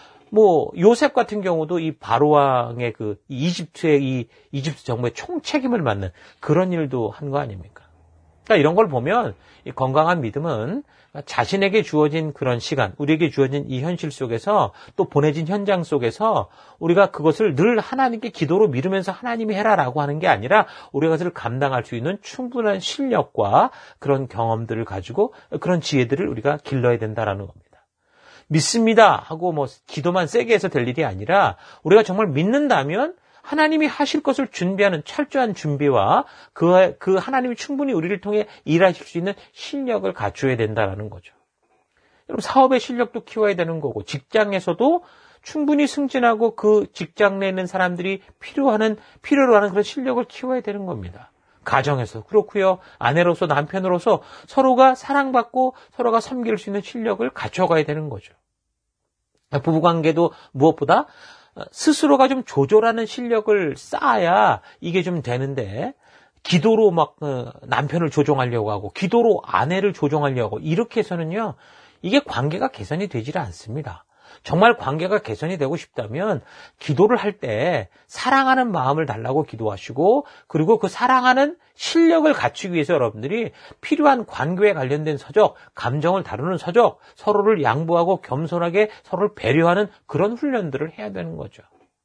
Speaker 1: 뭐 요셉 같은 경우도 이 바로 왕의 그 이집트의 이 이집트 정부의 총책임을 맡는 그런 일도 한 거 아닙니까? 그러니까 이런 걸 보면 이 건강한 믿음은 자신에게 주어진 그런 시간, 우리에게 주어진 이 현실 속에서 또 보내진 현장 속에서 우리가 그것을 늘 하나님께 기도로 미루면서 하나님이 해라라고 하는 게 아니라 우리가 그것을 감당할 수 있는 충분한 실력과 그런 경험들을 가지고 그런 지혜들을 우리가 길러야 된다라는 겁니다. 믿습니다 하고 뭐 기도만 세게 해서 될 일이 아니라 우리가 정말 믿는다면 하나님이 하실 것을 준비하는 철저한 준비와 그, 그 하나님이 충분히 우리를 통해 일하실 수 있는 실력을 갖춰야 된다는 거죠. 여러분, 사업의 실력도 키워야 되는 거고, 직장에서도 충분히 승진하고 그 직장 내 있는 사람들이 필요하는, 필요로 하는 그런 실력을 키워야 되는 겁니다. 가정에서 그렇고요. 아내로서 남편으로서 서로가 사랑받고 서로가 섬길 수 있는 실력을 갖춰가야 되는 거죠. 부부관계도 무엇보다 스스로가 좀 조절하는 실력을 쌓아야 이게 좀 되는데 기도로 막 남편을 조종하려고 하고 기도로 아내를 조종하려고 하고 이렇게 해서는요. 이게 관계가 개선이 되질 않습니다. 정말 관계가 개선이 되고 싶다면 기도를 할 때 사랑하는 마음을 달라고 기도하시고 그리고 그 사랑하는 실력을 갖추기 위해서 여러분들이 필요한 관계에 관련된 서적, 감정을 다루는 서적, 서로를 양보하고 겸손하게 서로를 배려하는 그런 훈련들을 해야 되는 거죠.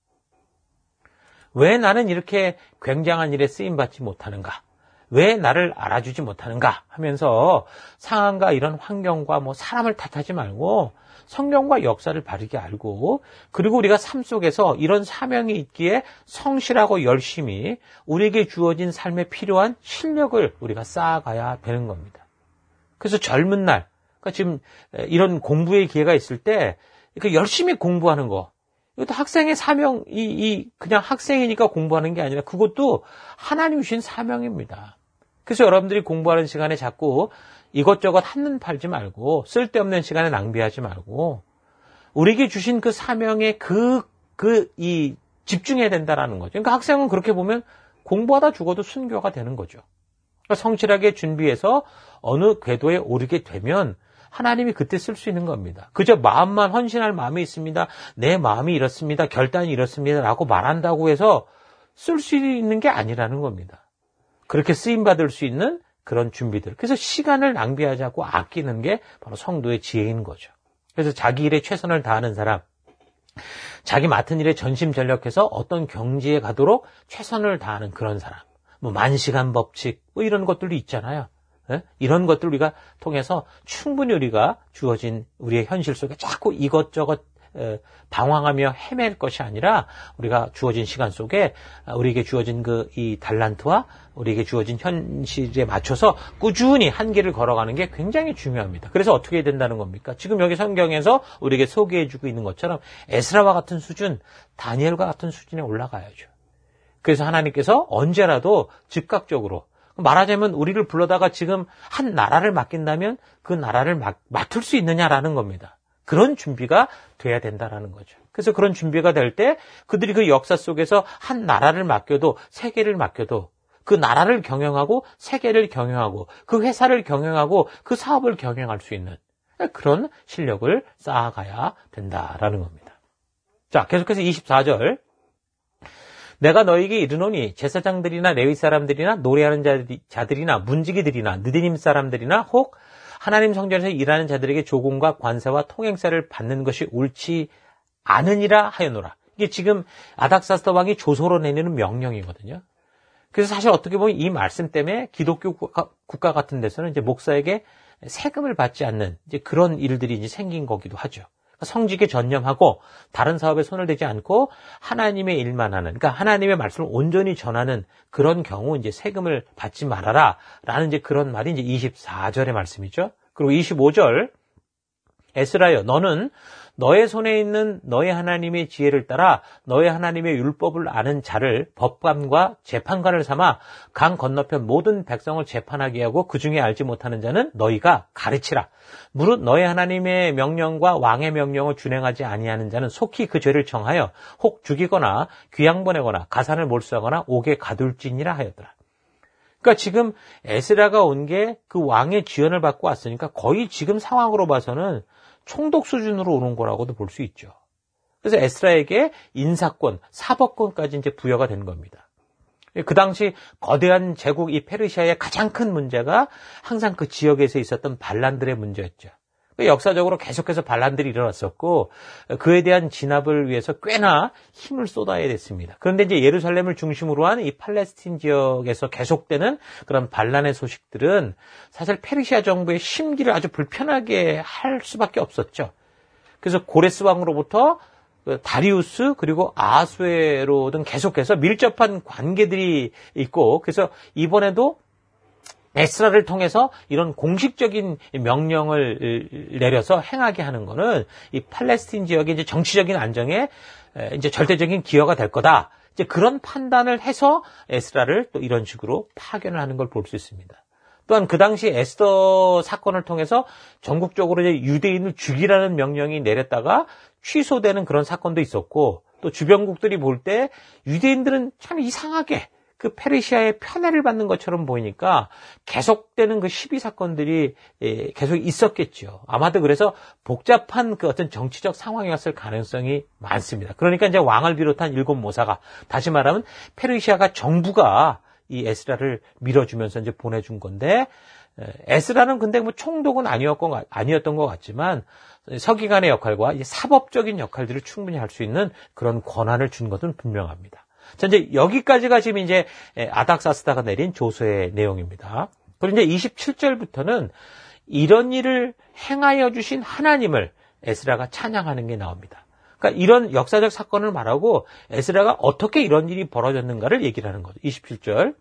Speaker 1: 왜 나는 이렇게 굉장한 일에 쓰임받지 못하는가? 왜 나를 알아주지 못하는가? 하면서 상황과 이런 환경과 뭐 사람을 탓하지 말고 성경과 역사를 바르게 알고 그리고 우리가 삶 속에서 이런 사명이 있기에 성실하고 열심히 우리에게 주어진 삶에 필요한 실력을 우리가 쌓아가야 되는 겁니다. 그래서 젊은 날, 그러니까 지금 이런 공부의 기회가 있을 때 열심히 공부하는 거, 이것도 학생의 사명, 이, 이 그냥 학생이니까 공부하는 게 아니라 그것도 하나님 주신 사명입니다. 그래서 여러분들이 공부하는 시간에 자꾸 이것저것 한눈 팔지 말고 쓸데없는 시간에 낭비하지 말고 우리에게 주신 그 사명에 그, 그, 이 집중해야 된다라는 거죠. 그러니까 학생은 그렇게 보면 공부하다 죽어도 순교가 되는 거죠. 그러니까 성실하게 준비해서 어느 궤도에 오르게 되면 하나님이 그때 쓸 수 있는 겁니다. 그저 마음만 헌신할 마음이 있습니다. 내 마음이 이렇습니다. 결단이 이렇습니다. 라고 말한다고 해서 쓸 수 있는 게 아니라는 겁니다. 그렇게 쓰임받을 수 있는 그런 준비들. 그래서 시간을 낭비하지 않고 아끼는 게 바로 성도의 지혜인 거죠. 그래서 자기 일에 최선을 다하는 사람, 자기 맡은 일에 전심전력해서 어떤 경지에 가도록 최선을 다하는 그런 사람. 뭐 만시간 법칙 뭐 이런 것들도 있잖아요. 네? 이런 것들 우리가 통해서 충분히 우리가 주어진 우리의 현실 속에 자꾸 이것저것 방황하며 헤맬 것이 아니라 우리가 주어진 시간 속에 우리에게 주어진 그 이 달란트와 우리에게 주어진 현실에 맞춰서 꾸준히 한 길을 걸어가는 게 굉장히 중요합니다. 그래서 어떻게 해야 된다는 겁니까? 지금 여기 성경에서 우리에게 소개해주고 있는 것처럼 에스라와 같은 수준, 다니엘과 같은 수준에 올라가야죠. 그래서 하나님께서 언제라도 즉각적으로 말하자면 우리를 불러다가 지금 한 나라를 맡긴다면 그 나라를 맡, 맡을 수 있느냐라는 겁니다. 그런 준비가 돼야 된다라는 거죠. 그래서 그런 준비가 될 때 그들이 그 역사 속에서 한 나라를 맡겨도 세계를 맡겨도 그 나라를 경영하고 세계를 경영하고 그 회사를 경영하고 그 사업을 경영할 수 있는 그런 실력을 쌓아가야 된다라는 겁니다. 자, 계속해서 이십사 절. 내가 너에게 이르노니 제사장들이나 레위 사람들이나 노래하는 자들이나 문지기들이나 느디님 사람들이나 혹 하나님 성전에서 일하는 자들에게 조공과 관세와 통행세를 받는 것이 옳지 않으니라 하였노라. 이게 지금 아닥사스다 왕이 조서로 내리는 명령이거든요. 그래서 사실 어떻게 보면 이 말씀 때문에 기독교 국가, 국가 같은 데서는 이제 목사에게 세금을 받지 않는 이제 그런 일들이 이제 생긴 거기도 하죠. 성직에 전념하고 다른 사업에 손을 대지 않고 하나님의 일만 하는, 그러니까 하나님의 말씀을 온전히 전하는 그런 경우 이제 세금을 받지 말아라 라는 이제 그런 말이 이제 이십사 절의 말씀이죠. 그리고 이십오 절. 에스라여 너는 너의 손에 있는 너의 하나님의 지혜를 따라 너의 하나님의 율법을 아는 자를 법관과 재판관을 삼아 강 건너편 모든 백성을 재판하게 하고 그 중에 알지 못하는 자는 너희가 가르치라. 무릇 너의 하나님의 명령과 왕의 명령을 준행하지 아니하는 자는 속히 그 죄를 정하여 혹 죽이거나 귀양 보내거나 가산을 몰수하거나 옥에 가둘지니라 하였더라. 그러니까 지금 에스라가 온 게 그 왕의 지원을 받고 왔으니까 거의 지금 상황으로 봐서는 총독 수준으로 오는 거라고도 볼 수 있죠. 그래서 에스라에게 인사권, 사법권까지 이제 부여가 된 겁니다. 그 당시 거대한 제국 이 페르시아의 가장 큰 문제가 항상 그 지역에서 있었던 반란들의 문제였죠. 역사적으로 계속해서 반란들이 일어났었고 그에 대한 진압을 위해서 꽤나 힘을 쏟아야 됐습니다. 그런데 이제 예루살렘을 중심으로 한 이 팔레스틴 지역에서 계속되는 그런 반란의 소식들은 사실 페르시아 정부의 심기를 아주 불편하게 할 수밖에 없었죠. 그래서 고레스 왕으로부터 다리우스 그리고 아하수에로 등 계속해서 밀접한 관계들이 있고 그래서 이번에도 에스라를 통해서 이런 공식적인 명령을 내려서 행하게 하는 거는 이 팔레스틴 지역의 이제 정치적인 안정에 이제 절대적인 기여가 될 거다. 이제 그런 판단을 해서 에스라를 또 이런 식으로 파견을 하는 걸 볼 수 있습니다. 또한 그 당시 에스더 사건을 통해서 전국적으로 이제 유대인을 죽이라는 명령이 내렸다가 취소되는 그런 사건도 있었고 또 주변국들이 볼 때 유대인들은 참 이상하게 그 페르시아의 편애를 받는 것처럼 보이니까 계속되는 그 시비 사건들이 계속 있었겠죠. 아마도 그래서 복잡한 그 어떤 정치적 상황이었을 가능성이 많습니다. 그러니까 이제 왕을 비롯한 일곱 모사가 다시 말하면 페르시아가 정부가 이 에스라를 밀어주면서 이제 보내준 건데 에스라는 근데 뭐 총독은 아니었건 아니었던 것 같지만 서기관의 역할과 사법적인 역할들을 충분히 할 수 있는 그런 권한을 준 것은 분명합니다. 자, 이제 여기까지가 지금 이제 아닥사스다가 내린 조서의 내용입니다. 그리고 이제 이십칠 절부터는 이런 일을 행하여 주신 하나님을 에스라가 찬양하는 게 나옵니다. 그러니까 이런 역사적 사건을 말하고 에스라가 어떻게 이런 일이 벌어졌는가를 얘기를 하는 거죠. 이십칠 절.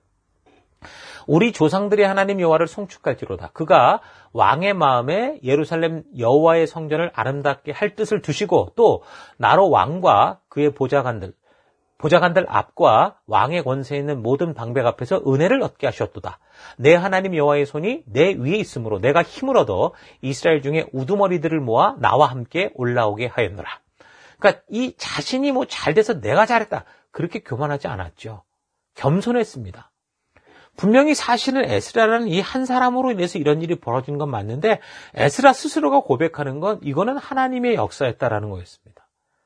Speaker 1: 우리 조상들의 하나님 여호와를 송축할지로다. 그가 왕의 마음에 예루살렘 여호와의 성전을 아름답게 할 뜻을 두시고 또 나로 왕과 그의 보좌관들 보좌관들 앞과 왕의 권세에 있는 모든 방백 앞에서 은혜를 얻게 하셨도다. 내 하나님 여호와의 손이 내 위에 있으므로 내가 힘을 얻어 이스라엘 중에 우두머리들을 모아 나와 함께 올라오게 하였노라. 그러니까 이 자신이 뭐 잘돼서 내가 잘했다. 그렇게 교만하지 않았죠. 겸손했습니다. 분명히 사실은 에스라라는 이 한 사람으로 인해서 이런 일이 벌어진 건 맞는데 에스라 스스로가 고백하는 건 이거는 하나님의 역사였다라는 거였습니다.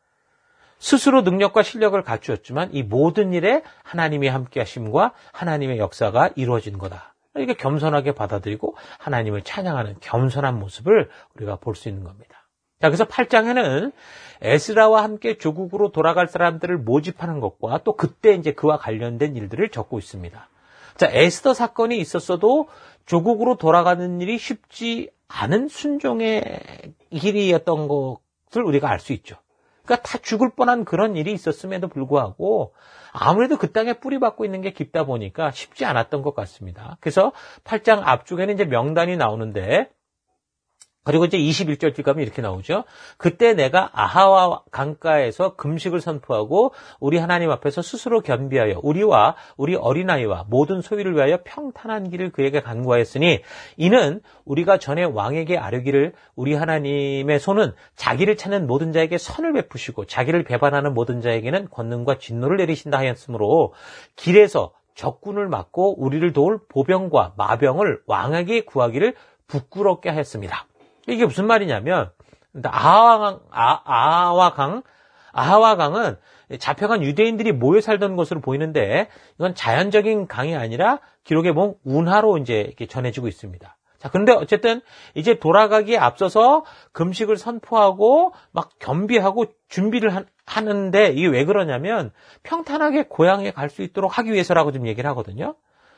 Speaker 1: 스스로 능력과 실력을 갖추었지만 이 모든 일에 하나님의 함께하심과 하나님의 역사가 이루어진 거다. 이게 겸손하게 받아들이고 하나님을 찬양하는 겸손한 모습을 우리가 볼 수 있는 겁니다. 자, 그래서 팔 장에는 에스라와 함께 조국으로 돌아갈 사람들을 모집하는 것과 또 그때 이제 그와 관련된 일들을 적고 있습니다. 자, 에스더 사건이 있었어도 조국으로 돌아가는 일이 쉽지 않은 순종의 길이었던 것을 우리가 알 수 있죠. 그러니까 다 죽을 뻔한 그런 일이 있었음에도 불구하고 아무래도 그 땅에 뿌리 박고 있는 게 깊다 보니까 쉽지 않았던 것 같습니다. 그래서 팔 장 앞쪽에는 이제 명단이 나오는데 그리고 이제 이십일 절 가면 이렇게 나오죠. 그때 내가 아하와 강가에서 금식을 선포하고 우리 하나님 앞에서 스스로 겸비하여 우리와 우리 어린아이와 모든 소유를 위하여 평탄한 길을 그에게 간구하였으니 이는 우리가 전에 왕에게 아뢰기를 우리 하나님의 손은 자기를 찾는 모든 자에게 선을 베푸시고 자기를 배반하는 모든 자에게는 권능과 진노를 내리신다 하였으므로 길에서 적군을 막고 우리를 도울 보병과 마병을 왕에게 구하기를 부끄럽게 하였습니다. 이게 무슨 말이냐면 아하와, 아, 아하와 강, 아하와 강은 잡혀간 유대인들이 모여 살던 것으로 보이는데 이건 자연적인 강이 아니라 기록에 보면 운하로 이제 이렇게 전해지고 있습니다. 자, 그런데 어쨌든 이제 돌아가기에 앞서서 금식을 선포하고 막 겸비하고 준비를 하, 하는데 이게 왜 그러냐면 평탄하게 고향에 갈 수 있도록 하기 위해서라고 좀 얘기를 하거든요.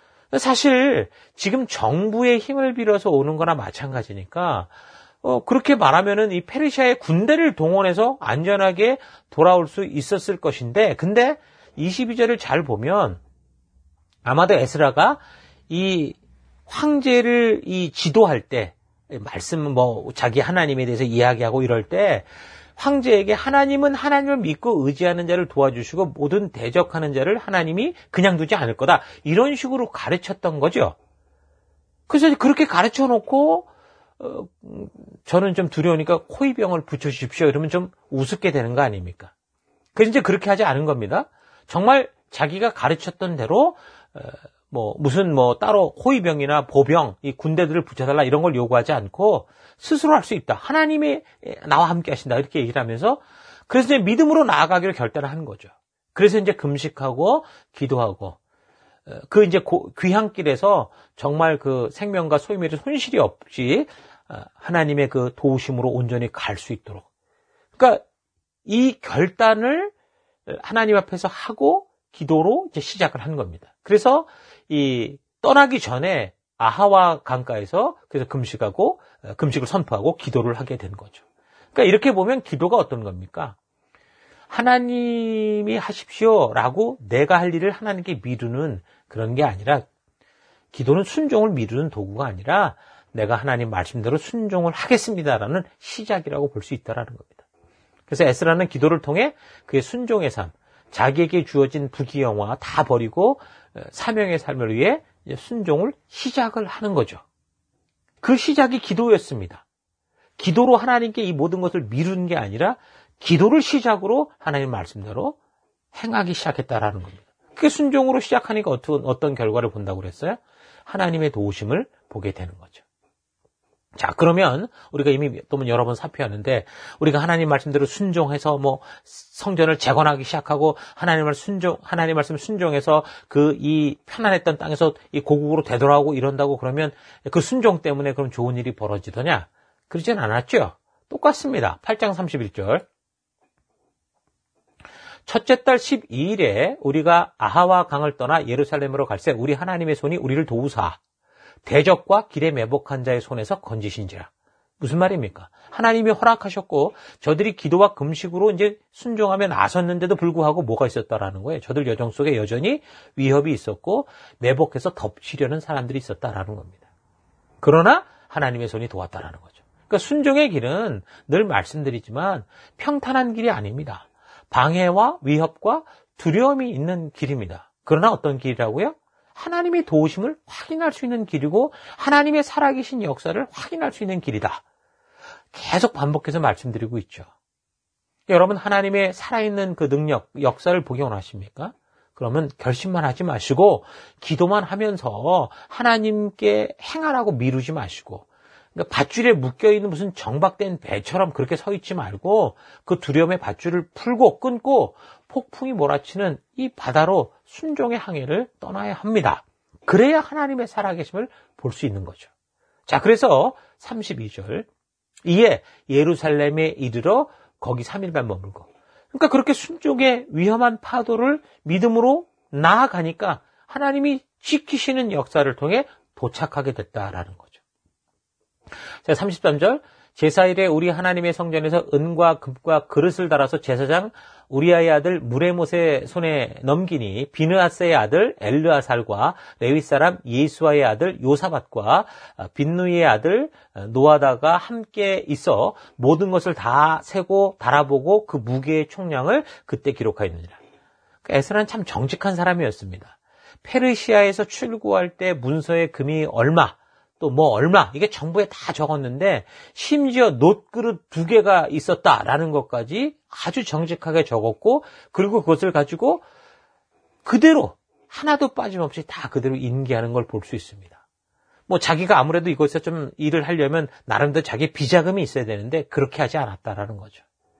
Speaker 1: 사실 지금 정부의 힘을 빌어서 오는 거나 마찬가지니까 어, 그렇게 말하면은 이 페르시아의 군대를 동원해서 안전하게 돌아올 수 있었을 것인데, 근데 이십이 절을 잘 보면 아마도 에스라가 이 황제를 이 지도할 때, 말씀 뭐 자기 하나님에 대해서 이야기하고 이럴 때 황제에게 하나님은 하나님을 믿고 의지하는 자를 도와주시고 모든 대적하는 자를 하나님이 그냥 두지 않을 거다. 이런 식으로 가르쳤던 거죠. 그래서 그렇게 가르쳐 놓고 어, 저는 좀 두려우니까 코이병을 붙여주십시오. 이러면 좀 우습게 되는 거 아닙니까? 그래서 이제 그렇게 하지 않은 겁니다. 정말 자기가 가르쳤던 대로 어, 뭐 무슨 뭐 따로 호위병이나 보병, 이 군대들을 붙여달라 이런 걸 요구하지 않고 스스로 할 수 있다. 하나님이 나와 함께 하신다. 이렇게 얘기를 하면서 그래서 이제 믿음으로 나아가기로 결단을 하는 거죠. 그래서 이제 금식하고 기도하고 그 이제 귀향길에서 정말 그 생명과 소유물의 손실이 없이 하나님의 그 도우심으로 온전히 갈 수 있도록. 그러니까 이 결단을 하나님 앞에서 하고 기도로 이제 시작을 한 겁니다. 그래서 이 떠나기 전에 아하와 강가에서 그래서 금식하고 금식을 선포하고 기도를 하게 된 거죠. 그러니까 이렇게 보면 기도가 어떤 겁니까? 하나님이 하십시오라고 내가 할 일을 하나님께 미루는 그런 게 아니라 기도는 순종을 미루는 도구가 아니라 내가 하나님 말씀대로 순종을 하겠습니다라는 시작이라고 볼 수 있다라는 겁니다. 그래서 에스라는 기도를 통해 그의 순종의 삶, 자기에게 주어진 부귀영화 다 버리고 사명의 삶을 위해 순종을 시작을 하는 거죠. 그 시작이 기도였습니다. 기도로 하나님께 이 모든 것을 미루는 게 아니라 기도를 시작으로 하나님 말씀대로 행하기 시작했다라는 겁니다. 그게 순종으로 시작하니까 어떤, 어떤 결과를 본다고 그랬어요? 하나님의 도우심을 보게 되는 거죠. 자, 그러면 우리가 이미 또 여러 번 살펴왔는데 우리가 하나님 말씀대로 순종해서 뭐 성전을 재건하기 시작하고 하나님을 순종, 하나님 말씀을 순종해서 그 이 편안했던 땅에서 이 고국으로 되돌아오고 이런다고 그러면 그 순종 때문에 그럼 좋은 일이 벌어지더냐? 그러진 않았죠. 똑같습니다. 팔 장 삼십일 절. 첫째 달 십이 일에 우리가 아하와 강을 떠나 예루살렘으로 갈새 우리 하나님의 손이 우리를 도우사 대적과 길에 매복한 자의 손에서 건지신지라. 무슨 말입니까? 하나님이 허락하셨고 저들이 기도와 금식으로 이제 순종하며 나섰는데도 불구하고 뭐가 있었다라는 거예요. 저들 여정 속에 여전히 위협이 있었고 매복해서 덮치려는 사람들이 있었다라는 겁니다. 그러나 하나님의 손이 도왔다라는 거죠. 그러니까 순종의 길은 늘 말씀드리지만 평탄한 길이 아닙니다. 방해와 위협과 두려움이 있는 길입니다. 그러나 어떤 길이라고요? 하나님의 도우심을 확인할 수 있는 길이고 하나님의 살아계신 역사를 확인할 수 있는 길이다. 계속 반복해서 말씀드리고 있죠. 여러분 하나님의 살아있는 그 능력, 역사를 보기 원하십니까? 그러면 결심만 하지 마시고 기도만 하면서 하나님께 행하라고 미루지 마시고 그러니까 밧줄에 묶여있는 무슨 정박된 배처럼 그렇게 서 있지 말고 그 두려움의 밧줄을 풀고 끊고 폭풍이 몰아치는 이 바다로 순종의 항해를 떠나야 합니다. 그래야 하나님의 살아계심을 볼 수 있는 거죠. 자, 그래서 삼십이 절. 이에 예루살렘에 이르러 거기 삼 일간 머물고. 그러니까 그렇게 순종의 위험한 파도를 믿음으로 나아가니까 하나님이 지키시는 역사를 통해 도착하게 됐다라는 거죠. 자, 삼십삼 절. 제사일에 우리 하나님의 성전에서 은과 금과 그릇을 달아서 제사장 우리아의 아들 무레못의 손에 넘기니 비느하스의 아들 엘르아살과 레위 사람 예수아의 아들 요사밧과 빈누이의 아들 노아다가 함께 있어 모든 것을 다 세고 달아보고 그 무게의 총량을 그때 기록하였느니라. 에스라는 참 정직한 사람이었습니다. 페르시아에서 출고할 때 문서에 금이 얼마, 또 뭐 얼마, 이게 정부에 다 적었는데 심지어 놋그릇 두 개가 있었다라는 것까지 아주 정직하게 적었고, 그리고 그것을 가지고 그대로 하나도 빠짐없이 다 그대로 인계하는 걸 볼 수 있습니다. 뭐 자기가 아무래도 이것에 좀 일을 하려면 나름대로 자기 비자금이 있어야 되는데 그렇게 하지 않았다라는 거죠.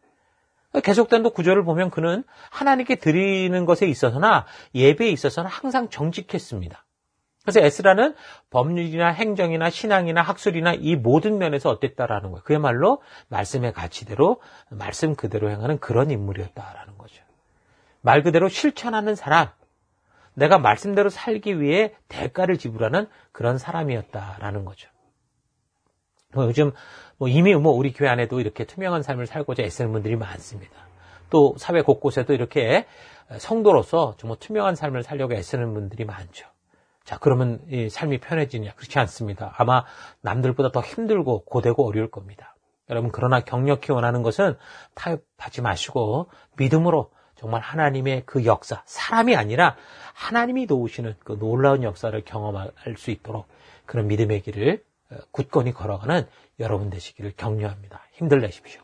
Speaker 1: 계속된 또 구절을 보면 그는 하나님께 드리는 것에 있어서나 예배에 있어서는 항상 정직했습니다. 그래서 에스라는 법률이나 행정이나 신앙이나 학술이나 이 모든 면에서 어땠다라는 거예요. 그야말로 말씀의 가치대로 말씀 그대로 행하는 그런 인물이었다라는 거죠. 말 그대로 실천하는 사람, 내가 말씀대로 살기 위해 대가를 지불하는 그런 사람이었다라는 거죠. 뭐 요즘 뭐 이미 뭐 우리 교회 안에도 이렇게 투명한 삶을 살고자 애쓰는 분들이 많습니다. 또 사회 곳곳에도 이렇게 성도로서 정말 투명한 삶을 살려고 애쓰는 분들이 많죠. 자, 그러면 이 삶이 편해지냐? 그렇지 않습니다. 아마 남들보다 더 힘들고 고되고 어려울 겁니다. 여러분, 그러나 경력히 원하는 것은 타협하지 마시고 믿음으로 정말 하나님의 그 역사, 사람이 아니라 하나님이 도우시는 그 놀라운 역사를 경험할 수 있도록 그런 믿음의 길을 굳건히 걸어가는 여러분 되시기를 격려합니다. 힘들 내십시오.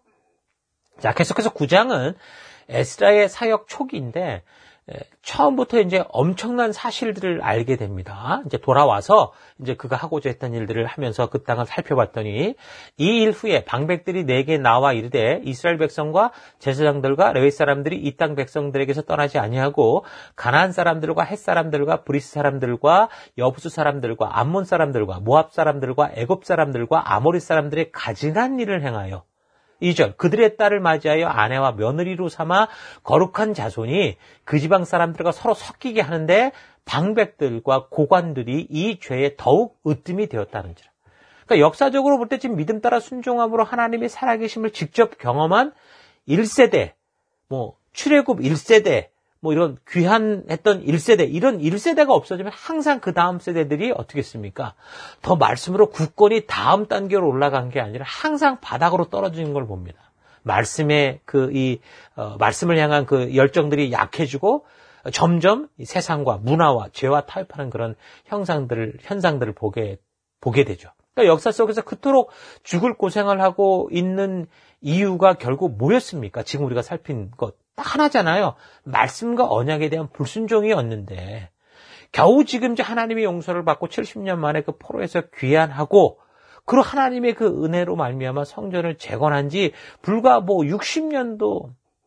Speaker 1: 자, 계속해서 구 장은 에스라의 사역 초기인데 처음부터 이제 엄청난 사실들을 알게 됩니다. 이제 돌아와서 이제 그가 하고자 했던 일들을 하면서 그 땅을 살펴봤더니 이 일 후에 방백들이 내게 나와 이르되 이스라엘 백성과 제사장들과 레위 사람들이 이 땅 백성들에게서 떠나지 아니하고 가나안 사람들과 헷 사람들과 브리스 사람들과 여부수 사람들과 암몬 사람들과 모압 사람들과 애굽 사람들과 아모리 사람들의 가증한 일을 행하여 이 절 그들의 딸을 맞이하여 아내와 며느리로 삼아 거룩한 자손이 그 지방 사람들과 서로 섞이게 하는데 방백들과 고관들이 이 죄에 더욱 으뜸이 되었다는지라. 그러니까 역사적으로 볼 때 지금 믿음 따라 순종함으로 하나님의 살아계심을 직접 경험한 일 세대, 뭐 출애굽 일 세대, 뭐 이런 귀한했던 일 세대, 이런 일 세대가 없어지면 항상 그 다음 세대들이 어떻겠습니까? 더 말씀으로 굳건히 다음 단계로 올라간 게 아니라 항상 바닥으로 떨어지는 걸 봅니다. 말씀의 그 이 어, 말씀을 향한 그 열정들이 약해지고 점점 이 세상과 문화와 죄와 타협하는 그런 형상들을 현상들을 보게 보게 되죠. 그러니까 역사 속에서 그토록 죽을 고생을 하고 있는 이유가 결국 뭐였습니까? 지금 우리가 살핀 것 딱 하나잖아요. 말씀과 언약에 대한 불순종이었는데 겨우 지금 이제 하나님의 용서를 받고 칠십 년 만에 그 포로에서 귀환하고 그리고 하나님의 그 은혜로 말미암아 성전을 재건한 지 불과 뭐 육십 년도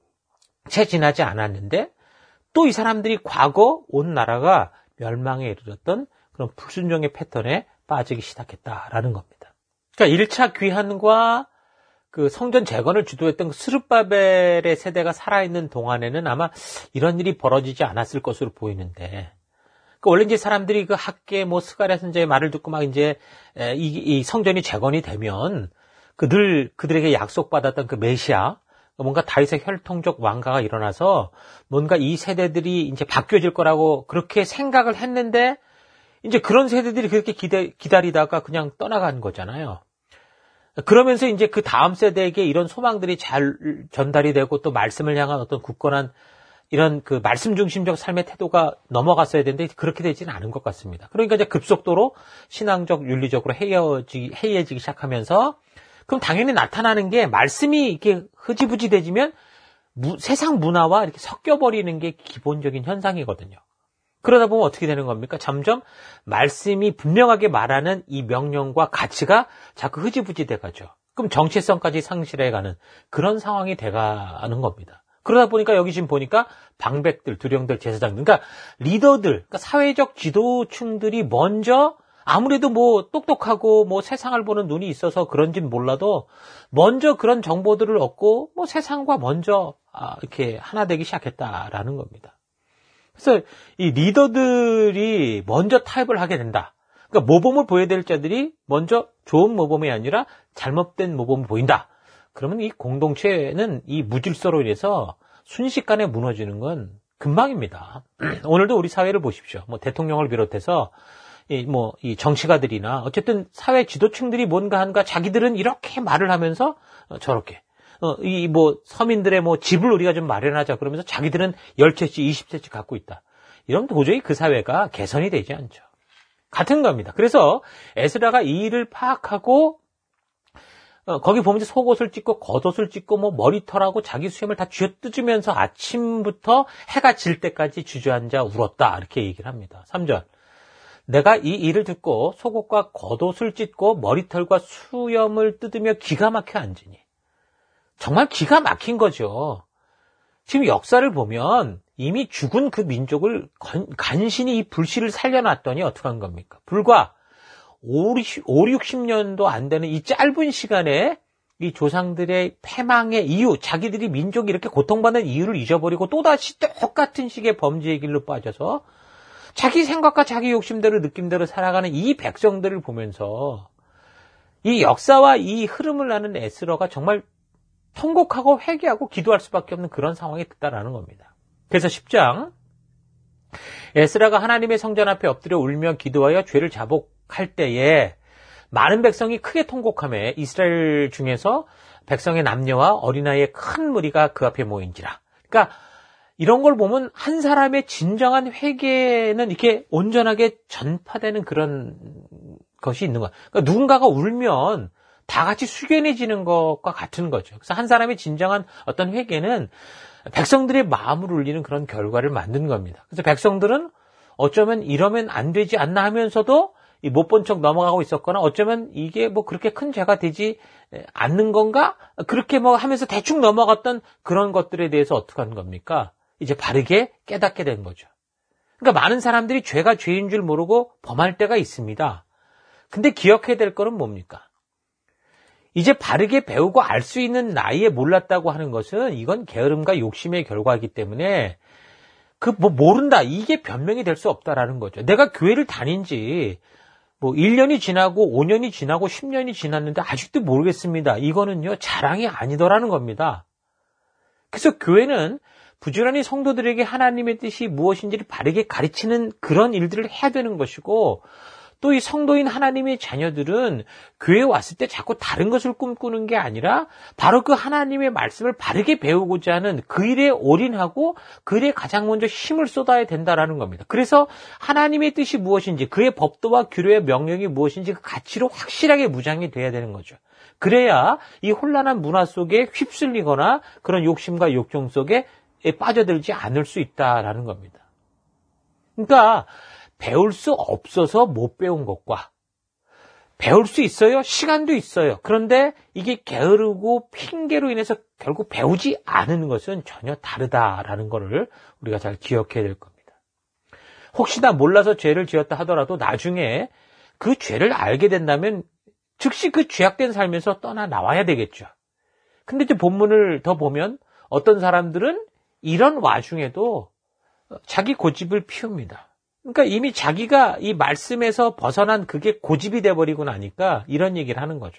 Speaker 1: 채 지나지 않았는데 또 이 사람들이 과거 온 나라가 멸망에 이르렀던 그런 불순종의 패턴에 빠지기 시작했다라는 겁니다. 그러니까 일 차 귀환과 그 성전 재건을 주도했던 스룹바벨의 세대가 살아있는 동안에는 아마 이런 일이 벌어지지 않았을 것으로 보이는데, 그 원래 이제 사람들이 그 학계 뭐 스가랴 선지자의 말을 듣고 막 이제 이, 이 성전이 재건이 되면 그 늘 그들에게 약속받았던 그 메시아, 뭔가 다윗의 혈통적 왕가가 일어나서 뭔가 이 세대들이 이제 바뀌어질 거라고 그렇게 생각을 했는데 이제 그런 세대들이 그렇게 기다, 기다리다가 그냥 떠나간 거잖아요. 그러면서 이제 그 다음 세대에게 이런 소망들이 잘 전달이 되고 또 말씀을 향한 어떤 굳건한 이런 그 말씀 중심적 삶의 태도가 넘어갔어야 되는데 그렇게 되지는 않은 것 같습니다. 그러니까 이제 급속도로 신앙적, 윤리적으로 해이해지기, 해이해지기 시작하면서 그럼 당연히 나타나는 게 말씀이 이렇게 흐지부지되지면 무, 세상 문화와 이렇게 섞여버리는 게 기본적인 현상이거든요. 그러다 보면 어떻게 되는 겁니까? 점점 말씀이 분명하게 말하는 이 명령과 가치가 자꾸 흐지부지 돼가죠. 그럼 정체성까지 상실해가는 그런 상황이 돼가는 겁니다. 그러다 보니까 여기 지금 보니까 방백들, 두령들, 제사장들, 그러니까 리더들, 그러니까 사회적 지도층들이 먼저 아무래도 뭐 똑똑하고 뭐 세상을 보는 눈이 있어서 그런지는 몰라도 먼저 그런 정보들을 얻고 뭐 세상과 먼저 이렇게 하나 되기 시작했다라는 겁니다. 그래서 이 리더들이 먼저 타협을 하게 된다. 그러니까 모범을 보여야 될 자들이 먼저
Speaker 2: 좋은 모범이 아니라 잘못된 모범이 보인다. 그러면 이 공동체는 이 무질서로 인해서 순식간에 무너지는 건 금방입니다. 오늘도 우리 사회를 보십시오. 뭐 대통령을 비롯해서 이 뭐 이 정치가들이나 어쨌든 사회 지도층들이 뭔가 한가 자기들은 이렇게 말을 하면서 어, 저렇게 어, 이 뭐 서민들의 뭐 집을 우리가 좀 마련하자 그러면서 자기들은 열 채씩 이십 채씩 갖고 있다. 이러면 도저히 그 사회가 개선이 되지 않죠. 같은 겁니다. 그래서 에스라가 이 일을 파악하고 어, 거기 보면 속옷을 찢고 겉옷을 찢고 뭐 머리털하고 자기 수염을 다 쥐어뜯으면서 아침부터 해가 질 때까지 주저앉아 울었다. 이렇게 얘기를 합니다. 삼 절. 내가 이 일을 듣고 속옷과 겉옷을 찢고 머리털과 수염을 뜯으며 기가 막혀 앉으니. 정말 기가 막힌 거죠. 지금 역사를 보면 이미 죽은 그 민족을 간신히 이 불씨를 살려놨더니 어떻게 한 겁니까? 불과 오, 육십 년도 안 되는 이 짧은 시간에 이 조상들의 패망의 이유, 자기들이 민족이 이렇게 고통받는 이유를 잊어버리고 또다시 똑같은 식의 범죄의 길로 빠져서 자기 생각과 자기 욕심대로 느낌대로 살아가는 이 백성들을 보면서 이 역사와 이 흐름을 아는 에스라가 정말 통곡하고 회개하고 기도할 수밖에 없는 그런 상황이 됐다라는 겁니다. 그래서 십 장 에스라가 하나님의 성전 앞에 엎드려 울며 기도하여 죄를 자복할 때에 많은 백성이 크게 통곡하며 이스라엘 중에서 백성의 남녀와 어린아이의 큰 무리가 그 앞에 모인지라. 그러니까 이런 걸 보면 한 사람의 진정한 회개는 이렇게 온전하게 전파되는 그런 것이 있는 거야. 그러니까 누군가가 울면 다 같이 숙연해지는 것과 같은 거죠. 그래서 한 사람의 진정한 어떤 회개는 백성들의 마음을 울리는 그런 결과를 만드는 겁니다. 그래서 백성들은 어쩌면 이러면 안 되지 않나 하면서도 못 본 척 넘어가고 있었거나 어쩌면 이게 뭐 그렇게 큰 죄가 되지 않는 건가? 그렇게 뭐 하면서 대충 넘어갔던 그런 것들에 대해서 어떻게 하는 겁니까? 이제 바르게 깨닫게 된 거죠. 그러니까 많은 사람들이 죄가 죄인 줄 모르고 범할 때가 있습니다. 근데 기억해야 될 거는 뭡니까? 이제 바르게 배우고 알 수 있는 나이에 몰랐다고 하는 것은 이건 게으름과 욕심의 결과이기 때문에 그 뭐 모른다 이게 변명이 될 수 없다라는 거죠. 내가 교회를 다닌 지 뭐 일 년이 지나고 오 년이 지나고 십 년이 지났는데 아직도 모르겠습니다. 이거는요 자랑이 아니더라는 겁니다. 그래서 교회는 부지런히 성도들에게 하나님의 뜻이 무엇인지를 바르게 가르치는 그런 일들을 해야 되는 것이고 또 이 성도인 하나님의 자녀들은 교회에 왔을 때 자꾸 다른 것을 꿈꾸는 게 아니라 바로 그 하나님의 말씀을 바르게 배우고자 하는 그 일에 올인하고 그 일에 가장 먼저 힘을 쏟아야 된다라는 겁니다. 그래서 하나님의 뜻이 무엇인지 그의 법도와 규례의 명령이 무엇인지 그 가치로 확실하게 무장이 돼야 되는 거죠. 그래야 이 혼란한 문화 속에 휩쓸리거나 그런 욕심과 욕정 속에 빠져들지 않을 수 있다라는 겁니다. 그러니까 배울 수 없어서 못 배운 것과 배울 수 있어요. 시간도 있어요. 그런데 이게 게으르고 핑계로 인해서 결국 배우지 않은 것은 전혀 다르다라는 것을 우리가 잘 기억해야 될 겁니다. 혹시나 몰라서 죄를 지었다 하더라도 나중에 그 죄를 알게 된다면 즉시 그 죄악된 삶에서 떠나 나와야 되겠죠. 근데 이제 본문을 더 보면 어떤 사람들은 이런 와중에도 자기 고집을 피웁니다. 그러니까 이미 자기가 이 말씀에서 벗어난 그게 고집이 돼버리고 나니까 이런 얘기를 하는 거죠.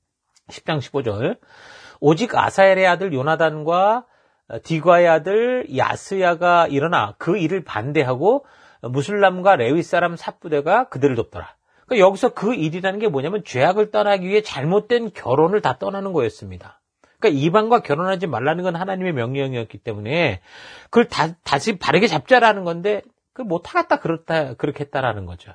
Speaker 2: 십 장 십오 절 오직 아사엘의 아들 요나단과 디과의 아들 야스야가 일어나 그 일을 반대하고 무슬람과 레위 사람 삽부대가 그들을 돕더라. 그러니까 여기서 그 일이라는 게 뭐냐면 죄악을 떠나기 위해 잘못된 결혼을 다 떠나는 거였습니다. 그러니까 이방과 결혼하지 말라는 건 하나님의 명령이었기 때문에 그걸 다, 다시 바르게 잡자라는 건데 그 못하겠다 그렇다 그렇게 했다라는 거죠.